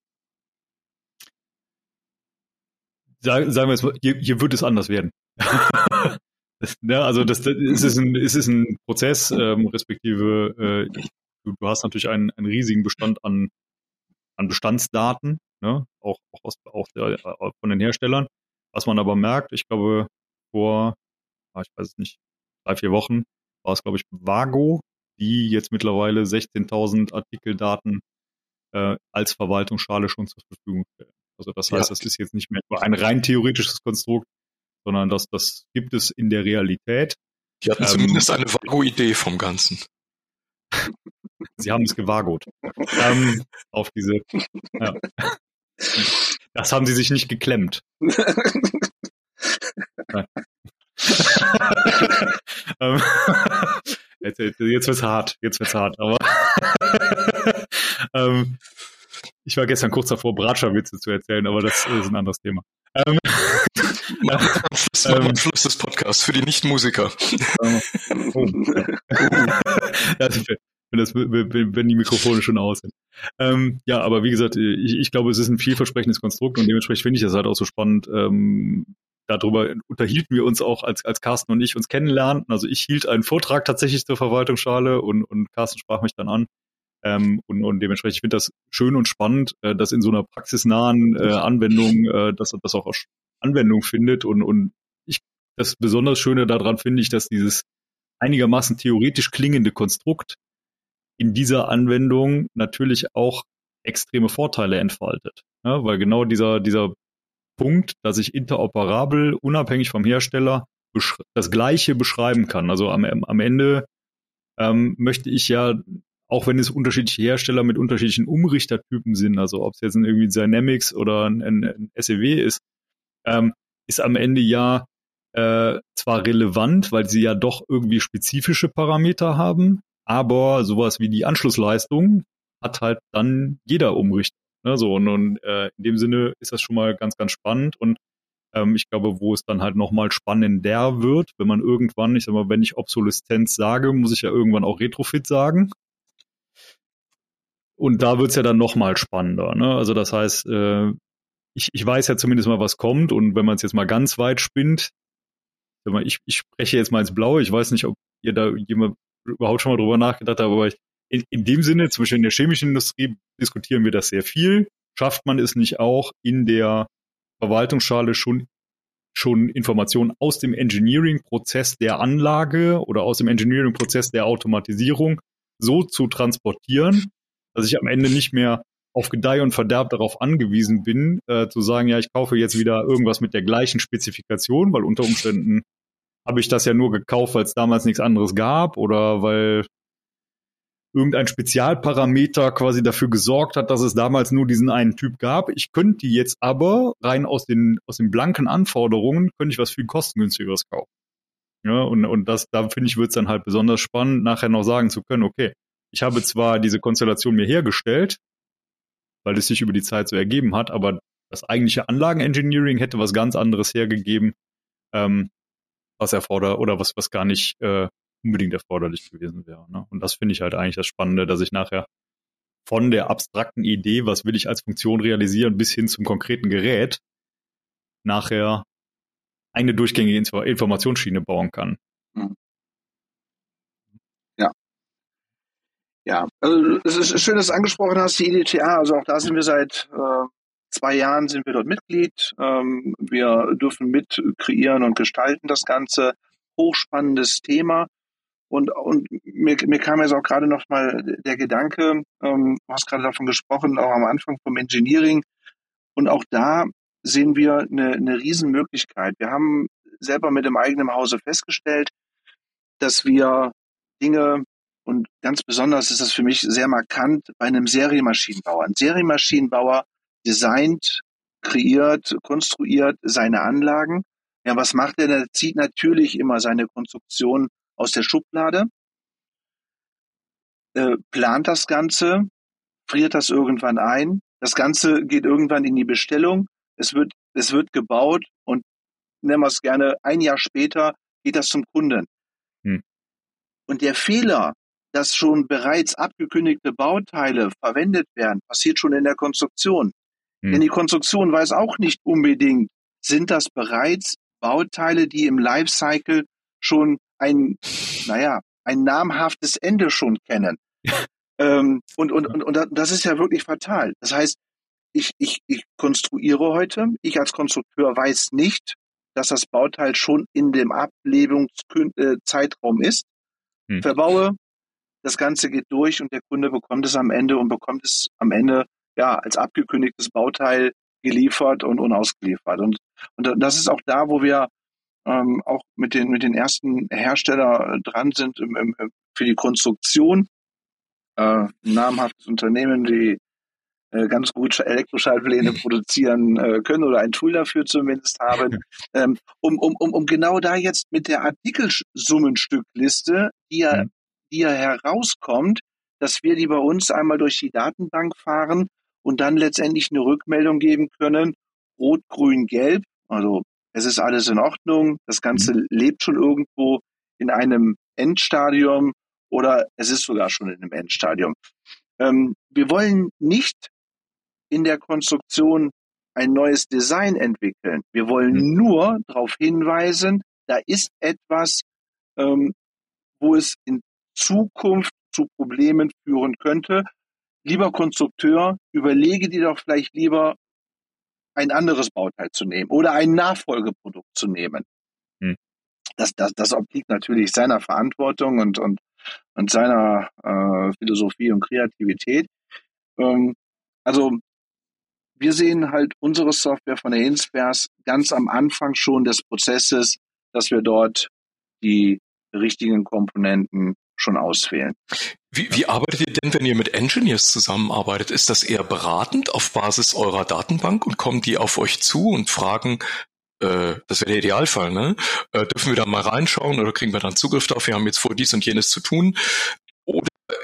Sagen wir jetzt mal, hier, hier wird es anders werden. das, ne, also das, das es ist ein, es ist ein Prozess, ähm, respektive äh, du, du hast natürlich einen, einen riesigen Bestand an, an Bestandsdaten, ne, auch, auch, aus, auch der, auch von den Herstellern. Was man aber merkt, ich glaube, vor, ich weiß es nicht, drei, vier Wochen war es, glaube ich, Vago, die jetzt mittlerweile sechzehntausend Artikeldaten äh, als Verwaltungsschale schon zur Verfügung stellen. Also das heißt, ja. Das ist jetzt nicht mehr nur ein rein theoretisches Konstrukt, sondern das, das gibt es in der Realität. Die hatten ähm, zumindest eine vago Idee vom Ganzen. Sie haben es gewagot. ähm, auf diese, ja. Das haben sie sich nicht geklemmt. ähm, jetzt, jetzt wird's hart, jetzt wird's hart, aber ähm, ich war gestern kurz davor, Bratscher-Witze zu erzählen, aber das ist ein anderes Thema. Ähm, Machen wir am Schluss, ähm, am Schluss des Podcasts für die Nicht-Musiker. Ähm, oh, ja. Also, wenn, das, wenn die Mikrofone schon aus sind. Ähm, ja, aber wie gesagt, ich, ich glaube, es ist ein vielversprechendes Konstrukt und dementsprechend finde ich das halt auch so spannend. Ähm, darüber unterhielten wir uns auch, als, als Carsten und ich uns kennenlernten. Also ich hielt einen Vortrag tatsächlich zur Verwaltungsschale und, und Carsten sprach mich dann an. Ähm, und, und dementsprechend, ich finde das schön und spannend, äh, dass in so einer praxisnahen äh, Anwendung, äh, dass das auch Anwendung findet. Und, und ich, das besonders Schöne daran finde ich, dass dieses einigermaßen theoretisch klingende Konstrukt in dieser Anwendung natürlich auch extreme Vorteile entfaltet. Ja, weil genau dieser, dieser Punkt, dass ich interoperabel, unabhängig vom Hersteller, das Gleiche beschreiben kann. Also am, am Ende ähm, möchte ich ja, auch wenn es unterschiedliche Hersteller mit unterschiedlichen Umrichtertypen sind, also ob es jetzt ein irgendwie Dynamics oder ein, ein, ein S E W ist, ähm, ist am Ende ja äh, zwar relevant, weil sie ja doch irgendwie spezifische Parameter haben, aber sowas wie die Anschlussleistung hat halt dann jeder Umrichter. Ne? So, und, und äh, in dem Sinne ist das schon mal ganz, ganz spannend und ähm, ich glaube, wo es dann halt nochmal spannender wird, wenn man irgendwann, ich sag mal, wenn ich Obsoleszenz sage, muss ich ja irgendwann auch Retrofit sagen. Und da wird's ja dann nochmal spannender. Ne? Also das heißt, äh, ich, ich weiß ja zumindest mal, was kommt. Und wenn man es jetzt mal ganz weit spinnt, ich, ich spreche jetzt mal ins Blaue, ich weiß nicht, ob ihr da jemand überhaupt schon mal drüber nachgedacht habt, aber ich, in, in dem Sinne, zum Beispiel in der chemischen Industrie diskutieren wir das sehr viel. Schafft man es nicht auch in der Verwaltungsschale schon, schon Informationen aus dem Engineering-Prozess der Anlage oder aus dem Engineering-Prozess der Automatisierung so zu transportieren, dass ich am Ende nicht mehr auf Gedeih und Verderb darauf angewiesen bin, äh, zu sagen, ja, ich kaufe jetzt wieder irgendwas mit der gleichen Spezifikation, weil unter Umständen habe ich das ja nur gekauft, weil es damals nichts anderes gab oder weil irgendein Spezialparameter quasi dafür gesorgt hat, dass es damals nur diesen einen Typ gab. Ich könnte jetzt aber rein aus den, aus den blanken Anforderungen, könnte ich was viel kostengünstigeres kaufen. Ja, und, und das, da finde ich, wird es dann halt besonders spannend, nachher noch sagen zu können, okay, ich habe zwar diese Konstellation mir hergestellt, weil es sich über die Zeit so ergeben hat, aber das eigentliche Anlagenengineering hätte was ganz anderes hergegeben, ähm, was erfordert oder was, was gar nicht äh, unbedingt erforderlich gewesen wäre. Ne? Und das finde ich halt eigentlich das Spannende, dass ich nachher von der abstrakten Idee, was will ich als Funktion realisieren, bis hin zum konkreten Gerät nachher eine durchgängige Informationsschiene bauen kann. Ja. Ja, also es ist schön, dass du angesprochen hast, die I D T A, also auch da sind wir seit äh, zwei Jahren sind wir dort Mitglied. Ähm, wir dürfen mit kreieren und gestalten das Ganze. Hochspannendes Thema. Und, und mir, mir kam jetzt auch gerade noch mal der Gedanke, ähm, du hast gerade davon gesprochen, auch am Anfang vom Engineering. Und auch da sehen wir eine, eine Riesenmöglichkeit. Wir haben selber mit dem eigenen Hause festgestellt, dass wir Dinge und ganz besonders ist das für mich sehr markant bei einem Serienmaschinenbauer. Ein Serienmaschinenbauer designt, kreiert, konstruiert seine Anlagen. Ja, was macht er? Er zieht natürlich immer seine Konstruktion aus der Schublade, äh, plant das Ganze, friert das irgendwann ein. Das Ganze geht irgendwann in die Bestellung. Es wird, es wird gebaut und nennen wir es gerne, ein Jahr später geht das zum Kunden. Hm. Und der Fehler, dass schon bereits abgekündigte Bauteile verwendet werden, passiert schon in der Konstruktion. Hm. Denn die Konstruktion weiß auch nicht unbedingt, sind das bereits Bauteile, die im Lifecycle schon ein, naja, ein namhaftes Ende schon kennen. ähm, und, und, und, und das ist ja wirklich fatal. Das heißt, ich, ich, ich konstruiere heute, ich als Konstrukteur weiß nicht, dass das Bauteil schon in dem Ablebungszeitraum ist, hm. verbaue, das Ganze geht durch und der Kunde bekommt es am Ende und bekommt es am Ende ja als abgekündigtes Bauteil geliefert und unausgeliefert. Und, und das ist auch da, wo wir ähm, auch mit den, mit den ersten Herstellern dran sind im, im, für die Konstruktion. Äh, ein namhaftes Unternehmen, die äh, ganz gut Elektroschaltpläne produzieren äh, können oder ein Tool dafür zumindest haben, ähm, um, um, um, um genau da jetzt mit der Artikelsummenstückliste, die ja, mhm. die ja herauskommt, dass wir die bei uns einmal durch die Datenbank fahren und dann letztendlich eine Rückmeldung geben können, rot, grün, gelb, also es ist alles in Ordnung, das Ganze mhm. lebt schon irgendwo in einem Endstadium oder es ist sogar schon in einem Endstadium. Ähm, wir wollen nicht in der Konstruktion ein neues Design entwickeln. Wir wollen mhm. nur darauf hinweisen, da ist etwas, ähm, wo es in Zukunft zu Problemen führen könnte. Lieber Konstrukteur, überlege dir doch vielleicht lieber, ein anderes Bauteil zu nehmen oder ein Nachfolgeprodukt zu nehmen. Mhm. Das, das, das obliegt natürlich seiner Verantwortung und, und, und seiner äh, Philosophie und Kreativität. Ähm, also wir sehen halt unsere Software von der Inspers ganz am Anfang schon des Prozesses, dass wir dort die richtigen Komponenten schon auswählen. Wie, wie arbeitet ihr denn, wenn ihr mit Engineers zusammenarbeitet? Ist das eher beratend auf Basis eurer Datenbank und kommen die auf euch zu und fragen, äh, das wäre der Idealfall, ne? Äh, dürfen wir da mal reinschauen oder kriegen wir dann Zugriff darauf? Wir haben jetzt vor, dies und jenes zu tun. Oder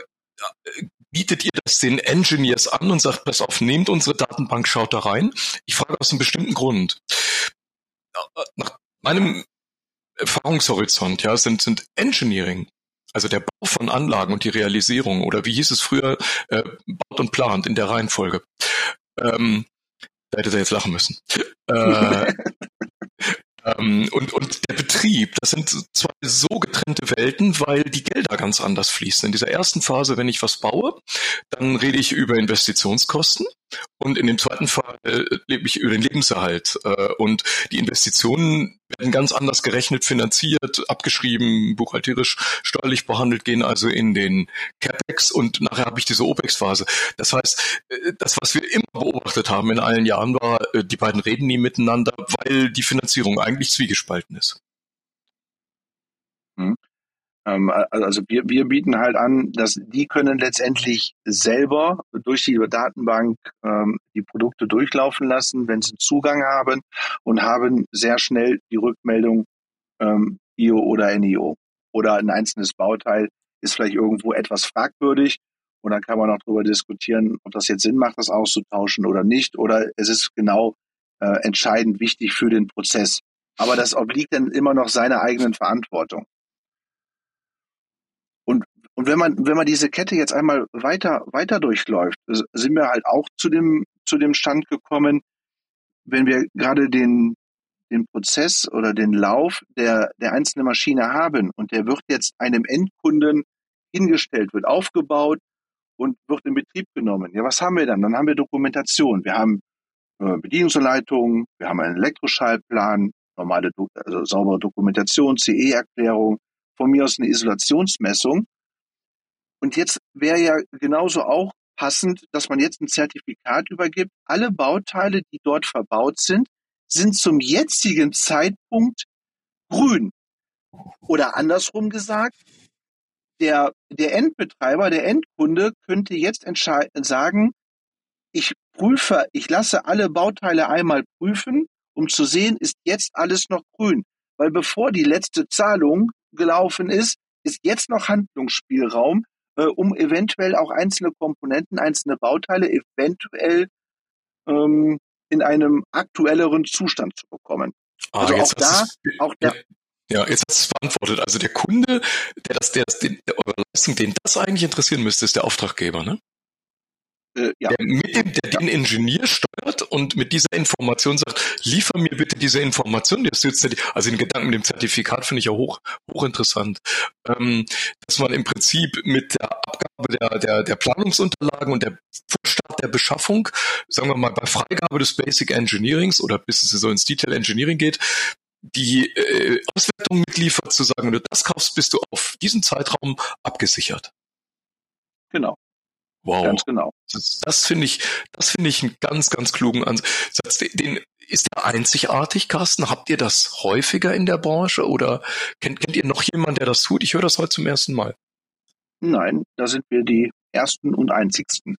äh, bietet ihr das den Engineers an und sagt, pass auf, nehmt unsere Datenbank, schaut da rein? Ich frage aus einem bestimmten Grund. Nach meinem Erfahrungshorizont, ja, sind, sind Engineering, also der Bau von Anlagen und die Realisierung, oder wie hieß es früher, äh, baut und plant in der Reihenfolge. Ähm, da hätte er jetzt lachen müssen. Äh, ähm, und, und der Betrieb, das sind zwei so getrennte Welten, weil die Gelder ganz anders fließen. In dieser ersten Phase, wenn ich was baue, dann rede ich über Investitionskosten. Und in dem zweiten Fall äh, lebe ich über den Lebenserhalt. Äh, und die Investitionen werden ganz anders gerechnet, finanziert, abgeschrieben, buchhalterisch, steuerlich behandelt, gehen also in den CapEx und nachher habe ich diese OpEx-Phase. Das heißt, äh, das, was wir immer beobachtet haben in allen Jahren, war, äh, die beiden reden nie miteinander, weil die Finanzierung eigentlich zwiegespalten ist. Hm. Also wir, wir bieten halt an, dass die können letztendlich selber durch die Datenbank ähm, die Produkte durchlaufen lassen, wenn sie Zugang haben und haben sehr schnell die Rückmeldung ähm, I O oder N I O. Oder ein einzelnes Bauteil ist vielleicht irgendwo etwas fragwürdig und dann kann man auch darüber diskutieren, ob das jetzt Sinn macht, das auszutauschen oder nicht. Oder es ist genau äh, entscheidend wichtig für den Prozess. Aber das obliegt dann immer noch seiner eigenen Verantwortung. Und, und wenn man, wenn man diese Kette jetzt einmal weiter, weiter durchläuft, sind wir halt auch zu dem, zu dem Stand gekommen, wenn wir gerade den, den Prozess oder den Lauf der, der einzelnen Maschine haben und der wird jetzt einem Endkunden hingestellt, wird aufgebaut und wird in Betrieb genommen. Ja, was haben wir dann? Dann haben wir Dokumentation. Wir haben äh, Bedienungsanleitungen, wir haben einen Elektroschaltplan, normale, also saubere Dokumentation, C E-Erklärung, von mir aus eine Isolationsmessung. Und jetzt wäre ja genauso auch passend, dass man jetzt ein Zertifikat übergibt. Alle Bauteile, die dort verbaut sind, sind zum jetzigen Zeitpunkt grün. Oder andersrum gesagt, der, der Endbetreiber, der Endkunde könnte jetzt entscheiden, sagen, ich prüfe, ich lasse alle Bauteile einmal prüfen, um zu sehen, ist jetzt alles noch grün. Weil bevor die letzte Zahlung gelaufen ist, ist jetzt noch Handlungsspielraum, äh, um eventuell auch einzelne Komponenten, einzelne Bauteile eventuell ähm, in einem aktuelleren Zustand zu bekommen. Ah, also jetzt auch da, hast du's- auch der, Ja, jetzt hast du es beantwortet. Also der Kunde, der das, der, das- den, der eure Leistung, den das eigentlich interessieren müsste, ist der Auftraggeber, ne? äh, ja, Der mit dem, der Ja. den Ingenieur steuert und mit dieser Information sagt, liefer mir bitte diese Information, die hast du jetzt nicht, also den Gedanken mit dem Zertifikat finde ich ja hoch, hochinteressant, ähm, dass man im Prinzip mit der Abgabe der, der, der Planungsunterlagen und der Vorstart der Beschaffung, sagen wir mal bei Freigabe des Basic Engineerings oder bis es so ins Detail Engineering geht, die äh, Auswertung mitliefert, zu sagen, wenn du das kaufst, bist du auf diesen Zeitraum abgesichert. genau, Wow. ganz genau. Das, das finde ich, das finde ich einen ganz, ganz klugen Ansatz. Den, ist der einzigartig, Carsten? Habt ihr das häufiger in der Branche oder kennt, kennt ihr noch jemanden, der das tut? Ich höre das heute zum ersten Mal. Nein, da sind wir die Ersten und Einzigsten.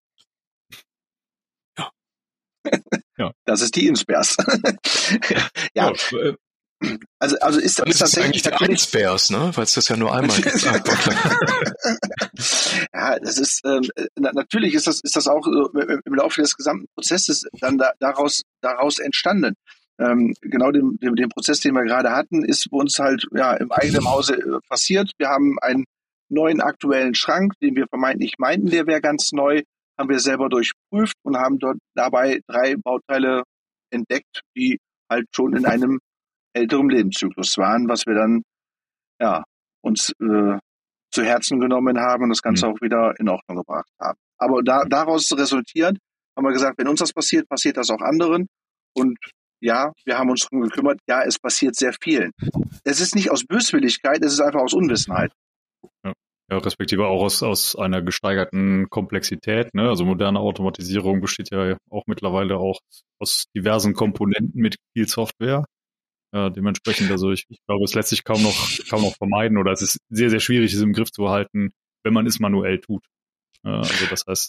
Ja. Ja. Das ist die Inspers. ja, Ja, äh, also, also ist Dann das ist es tatsächlich eigentlich der natürlich. Einspears, ne? Weil es das ja nur einmal gibt. Ah, Gott, klar. Ja, das ist ähm, na, natürlich ist das ist das auch äh, im Laufe des gesamten Prozesses dann da, daraus daraus entstanden. Ähm, genau dem, dem dem Prozess, den wir gerade hatten, ist bei uns halt ja im eigenen Hause äh, passiert. Wir haben einen neuen aktuellen Schrank, den wir vermeintlich meinten, der wäre ganz neu, haben wir selber durchprüft und haben dort dabei drei Bauteile entdeckt, die halt schon in einem älteren Lebenszyklus waren, was wir dann ja uns äh, zu Herzen genommen haben und das Ganze Mhm. auch wieder in Ordnung gebracht haben. Aber da, daraus resultierend haben wir gesagt, wenn uns das passiert, passiert das auch anderen. Und ja, wir haben uns darum gekümmert, ja, es passiert sehr vielen. Es ist nicht aus Böswilligkeit, es ist einfach aus Unwissenheit. Ja, respektive auch aus, aus einer gesteigerten Komplexität. Ne? Also moderne Automatisierung besteht ja auch mittlerweile auch aus diversen Komponenten mit viel Software. Ja, dementsprechend, also ich, ich glaube, es lässt sich kaum noch, kaum noch vermeiden oder es ist sehr, sehr schwierig, es im Griff zu behalten, wenn man es manuell tut. Ja, also das heißt,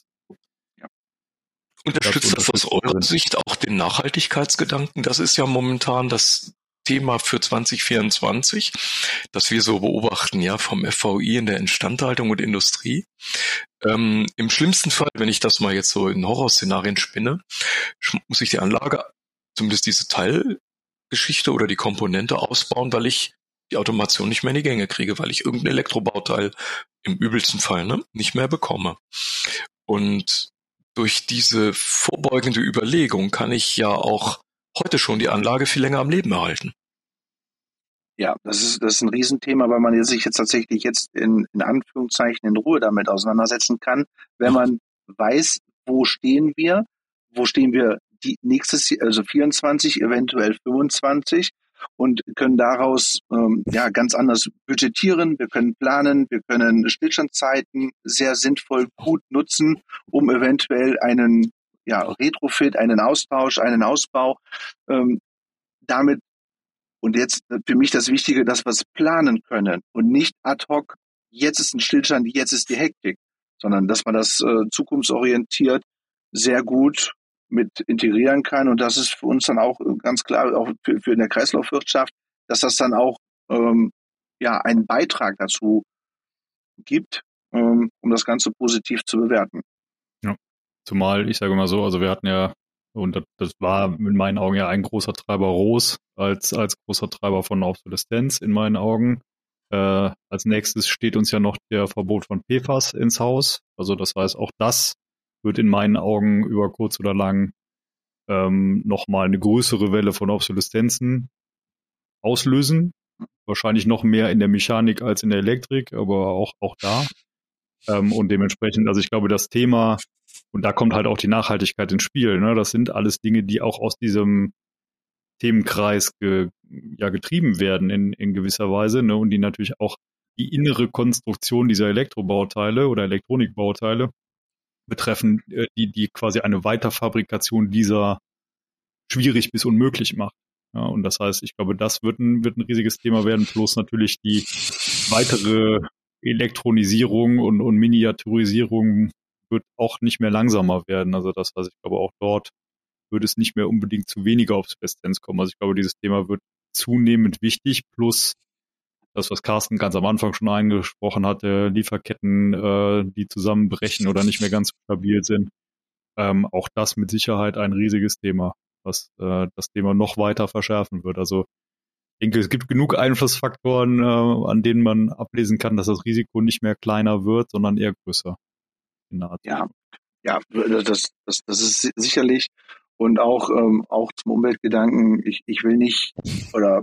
Unterstützt das aus eurer Sicht auch den Nachhaltigkeitsgedanken? Das ist ja momentan das Thema für zwanzig vierundzwanzig, das wir so beobachten, ja, vom F V I in der Instandhaltung und Industrie. Ähm, im schlimmsten Fall, wenn ich das mal jetzt so in Horrorszenarien spinne, muss ich die Anlage, zumindest diese Teilgeschichte oder die Komponente ausbauen, weil ich die Automation nicht mehr in die Gänge kriege, weil ich irgendein Elektrobauteil im übelsten Fall ne, nicht mehr bekomme. Und durch diese vorbeugende Überlegung kann ich ja auch heute schon die Anlage viel länger am Leben erhalten. Ja, das ist, das ist ein Riesenthema, weil man sich jetzt tatsächlich jetzt in, in Anführungszeichen in Ruhe damit auseinandersetzen kann, wenn Ja. man weiß, wo stehen wir, wo stehen wir die nächstes Jahr, also vierundzwanzig, eventuell fünfundzwanzig und können daraus ähm, ja ganz anders budgetieren, wir können planen, wir können Stillstandszeiten sehr sinnvoll gut nutzen, um eventuell einen ja, Retrofit, einen Austausch, einen Ausbau ähm, damit. Und jetzt für mich das Wichtige, dass wir es planen können und nicht ad hoc, jetzt ist ein Stillstand, jetzt ist die Hektik, sondern dass man das äh, zukunftsorientiert sehr gut mit integrieren kann. Und das ist für uns dann auch ganz klar, auch für, für in der Kreislaufwirtschaft, dass das dann auch ähm, ja einen Beitrag dazu gibt, ähm, um das Ganze positiv zu bewerten. ja. Zumal, ich sage mal so, also wir hatten ja, und das, das war in meinen Augen ja ein großer Treiber R O S als, als großer Treiber von Obsoleszenz in meinen Augen. Äh, als nächstes steht uns ja noch der Verbot von P F A S ins Haus. Also das heißt, auch das wird in meinen Augen über kurz oder lang ähm, nochmal eine größere Welle von Obsoleszenzen auslösen. Wahrscheinlich noch mehr in der Mechanik als in der Elektrik, aber auch, auch da. Ähm, und dementsprechend, also ich glaube, das Thema, und da kommt halt auch die Nachhaltigkeit ins Spiel, ne? Das sind alles Dinge, die auch aus diesem Themenkreis ge, ja, getrieben werden in, in gewisser Weise, ne? Und die natürlich auch die innere Konstruktion dieser Elektrobauteile oder Elektronikbauteile betreffen, äh, die, die quasi eine Weiterfabrikation dieser schwierig bis unmöglich macht. Ja, und das heißt, ich glaube, das wird ein, wird ein riesiges Thema werden, plus natürlich die weitere Elektronisierung und, und Miniaturisierung wird auch nicht mehr langsamer werden. Also das, was ich glaube, auch dort würde es nicht mehr unbedingt zu weniger Obsoleszenz kommen. Also ich glaube, dieses Thema wird zunehmend wichtig, plus das, was Carsten ganz am Anfang schon angesprochen hatte, Lieferketten, äh, die zusammenbrechen oder nicht mehr ganz stabil sind. Ähm, auch das mit Sicherheit ein riesiges Thema, was äh, das Thema noch weiter verschärfen wird. Also ich denke, es gibt genug Einflussfaktoren, äh, an denen man ablesen kann, dass das Risiko nicht mehr kleiner wird, sondern eher größer. In der Art. Ja, ja, das, das, das ist sicherlich. Und auch, ähm, auch zum Umweltgedanken, ich, ich will nicht, oder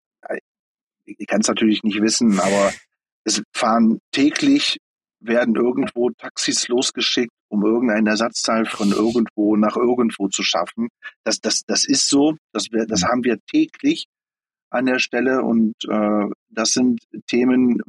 ich kann es natürlich nicht wissen, aber es fahren täglich, werden irgendwo Taxis losgeschickt, um irgendeinen Ersatzteil von irgendwo nach irgendwo zu schaffen. Das, das, das ist so, das, wir, das haben wir täglich an der Stelle und äh, das sind Themen,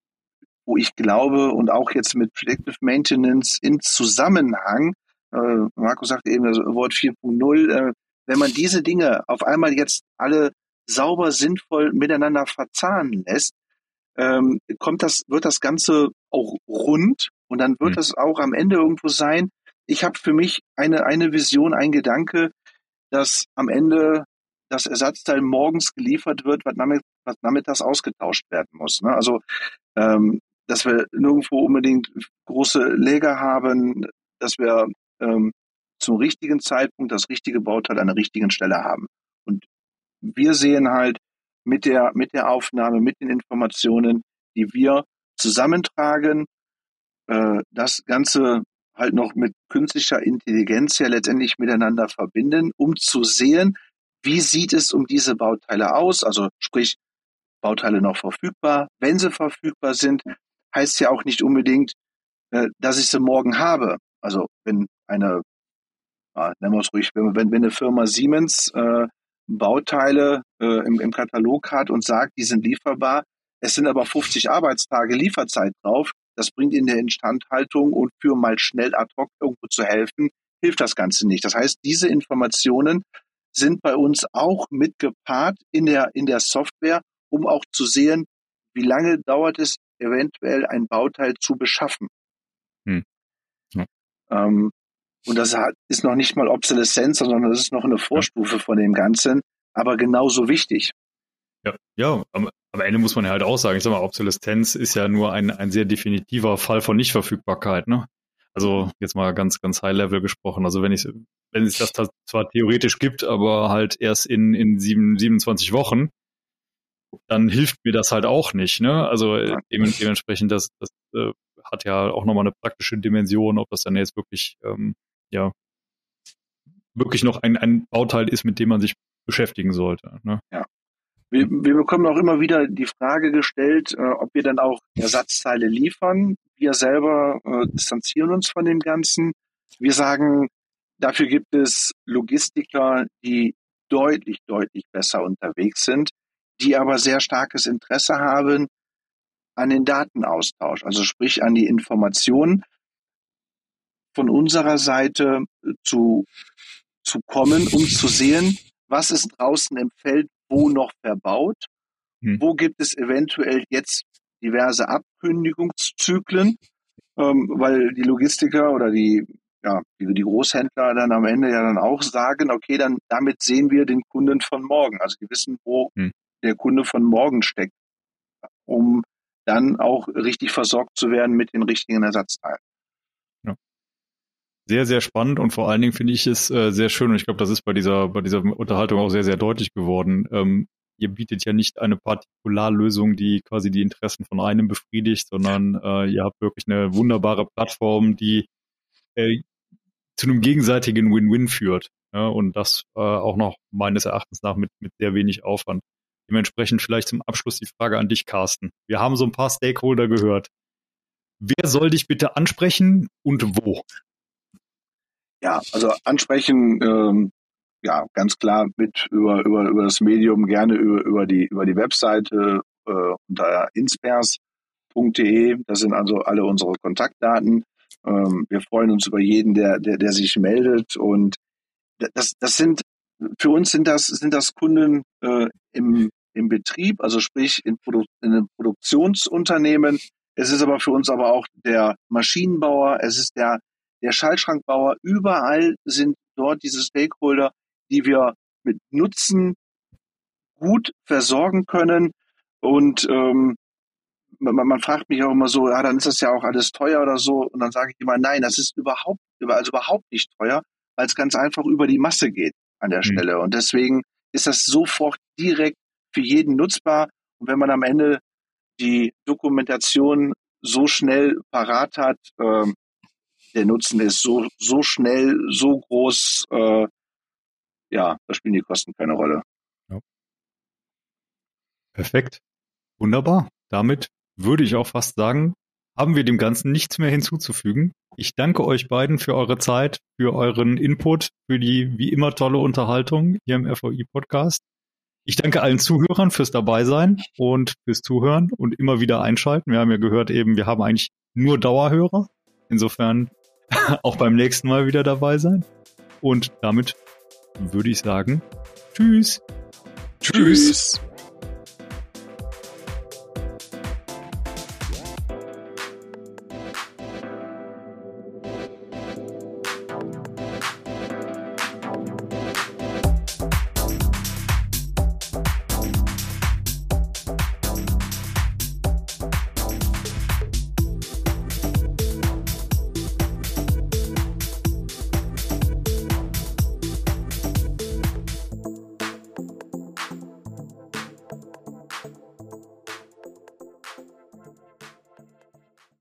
wo ich glaube und auch jetzt mit Predictive Maintenance in Zusammenhang, äh, Marco sagt eben das Wort vier Punkt null, äh, wenn man diese Dinge auf einmal jetzt alle sauber, sinnvoll miteinander verzahnen lässt, ähm, kommt das, wird das Ganze auch rund und dann wird es auch am Ende irgendwo sein. Ich habe für mich eine, eine Vision, ein Gedanke, dass am Ende das Ersatzteil morgens geliefert wird, was damit, was damit das ausgetauscht werden muss. Ne? Also, ähm, dass wir nirgendwo unbedingt große Läger haben, dass wir ähm, zum richtigen Zeitpunkt das richtige Bauteil an der richtigen Stelle haben. Und wir sehen halt mit der, mit der Aufnahme, mit den Informationen, die wir zusammentragen, äh, das Ganze halt noch mit künstlicher Intelligenz ja letztendlich miteinander verbinden, um zu sehen, wie sieht es um diese Bauteile aus, also sprich, Bauteile noch verfügbar. Wenn sie verfügbar sind, heißt ja auch nicht unbedingt, äh, dass ich sie morgen habe. Also wenn eine, äh, nennen wir es ruhig, wenn, wenn eine Firma Siemens äh, Bauteile äh, im, im Katalog hat und sagt, die sind lieferbar, es sind aber fünfzig Arbeitstage Lieferzeit drauf, das bringt in der Instandhaltung und für mal schnell ad hoc irgendwo zu helfen, hilft das Ganze nicht. Das heißt, diese Informationen sind bei uns auch mitgepaart in der, in der Software, um auch zu sehen, wie lange dauert es eventuell ein Bauteil zu beschaffen. Hm. Ja. Ähm, und das hat, ist noch nicht mal Obsoleszenz, sondern das ist noch eine Vorstufe ja. von dem Ganzen, aber genauso wichtig. Ja, ja, am, am Ende muss man ja halt auch sagen, ich sag mal, Obsoleszenz ist ja nur ein, ein sehr definitiver Fall von Nichtverfügbarkeit, ne? Also jetzt mal ganz, ganz high-level gesprochen. Also wenn ich, wenn es das zwar theoretisch gibt, aber halt erst in, in sieben, siebenundzwanzig Wochen, dann hilft mir das halt auch nicht, ne? Also ja. dementsprechend, das, das äh, hat ja auch nochmal eine praktische Dimension, ob das dann jetzt wirklich, ähm, ja, wirklich noch ein, ein Bauteil ist, mit dem man sich beschäftigen sollte, ne? Ja. Wir, wir bekommen auch immer wieder die Frage gestellt, äh, ob wir dann auch Ersatzteile liefern. Wir selber äh, distanzieren uns von dem Ganzen. Wir sagen, dafür gibt es Logistiker, die deutlich, deutlich besser unterwegs sind, die aber sehr starkes Interesse haben an den Datenaustausch, also sprich an die Informationen von unserer Seite zu, zu kommen, um zu sehen, was ist draußen im Feld, wo noch verbaut, hm. wo gibt es eventuell jetzt diverse Abkündigungszyklen, ähm, weil die Logistiker oder die, ja, die, die Großhändler dann am Ende ja dann auch sagen, okay, dann damit sehen wir den Kunden von morgen. Also die wissen, wo hm. der Kunde von morgen steckt, um dann auch richtig versorgt zu werden mit den richtigen Ersatzteilen. Ja. Sehr, sehr spannend und vor allen Dingen finde ich es äh, sehr schön und ich glaube, das ist bei dieser, bei dieser Unterhaltung auch sehr, sehr deutlich geworden. Ähm, ihr bietet ja nicht eine Partikularlösung, die quasi die Interessen von einem befriedigt, sondern äh, ihr habt wirklich eine wunderbare Plattform, die äh, zu einem gegenseitigen Win-Win führt. Ja, und das äh, auch noch meines Erachtens nach mit, mit sehr wenig Aufwand. Dementsprechend vielleicht zum Abschluss die Frage an dich, Carsten. Wir haben so ein paar Stakeholder gehört. Wer soll dich bitte ansprechen und wo? Ja, also ansprechen, ähm, ja, ganz klar mit über, über, über das Medium, gerne über, über die, über die Webseite äh, unter inspers punkt de. Das sind also alle unsere Kontaktdaten. Ähm, wir freuen uns über jeden, der, der, der sich meldet. Und das, das sind, für uns sind das, sind das Kunden äh, im, im Betrieb, also sprich in, Produ- in einem Produktionsunternehmen, Es ist aber für uns aber auch der Maschinenbauer, es ist der, der Schaltschrankbauer. Überall sind dort diese Stakeholder, die wir mit Nutzen gut versorgen können. Und ähm, man, man fragt mich auch immer so, ja, dann ist das ja auch alles teuer oder so. Und dann sage ich immer, nein, das ist überhaupt, also überhaupt nicht teuer, weil es ganz einfach über die Masse geht an der mhm. Stelle. Und deswegen ist das sofort direkt für jeden nutzbar. Und wenn man am Ende die Dokumentation so schnell parat hat, äh, der Nutzen ist so, so schnell, so groß, äh, ja, da spielen die Kosten keine Rolle. Ja. Perfekt. Wunderbar. Damit würde ich auch fast sagen, haben wir dem Ganzen nichts mehr hinzuzufügen. Ich danke euch beiden für eure Zeit, für euren Input, für die wie immer tolle Unterhaltung hier im F O I-Podcast. Ich danke allen Zuhörern fürs Dabeisein und fürs Zuhören und immer wieder einschalten. Wir haben ja gehört eben, wir haben eigentlich nur Dauerhörer. Insofern auch beim nächsten Mal wieder dabei sein. Und damit würde ich sagen, tschüss. Tschüss. Tschüss.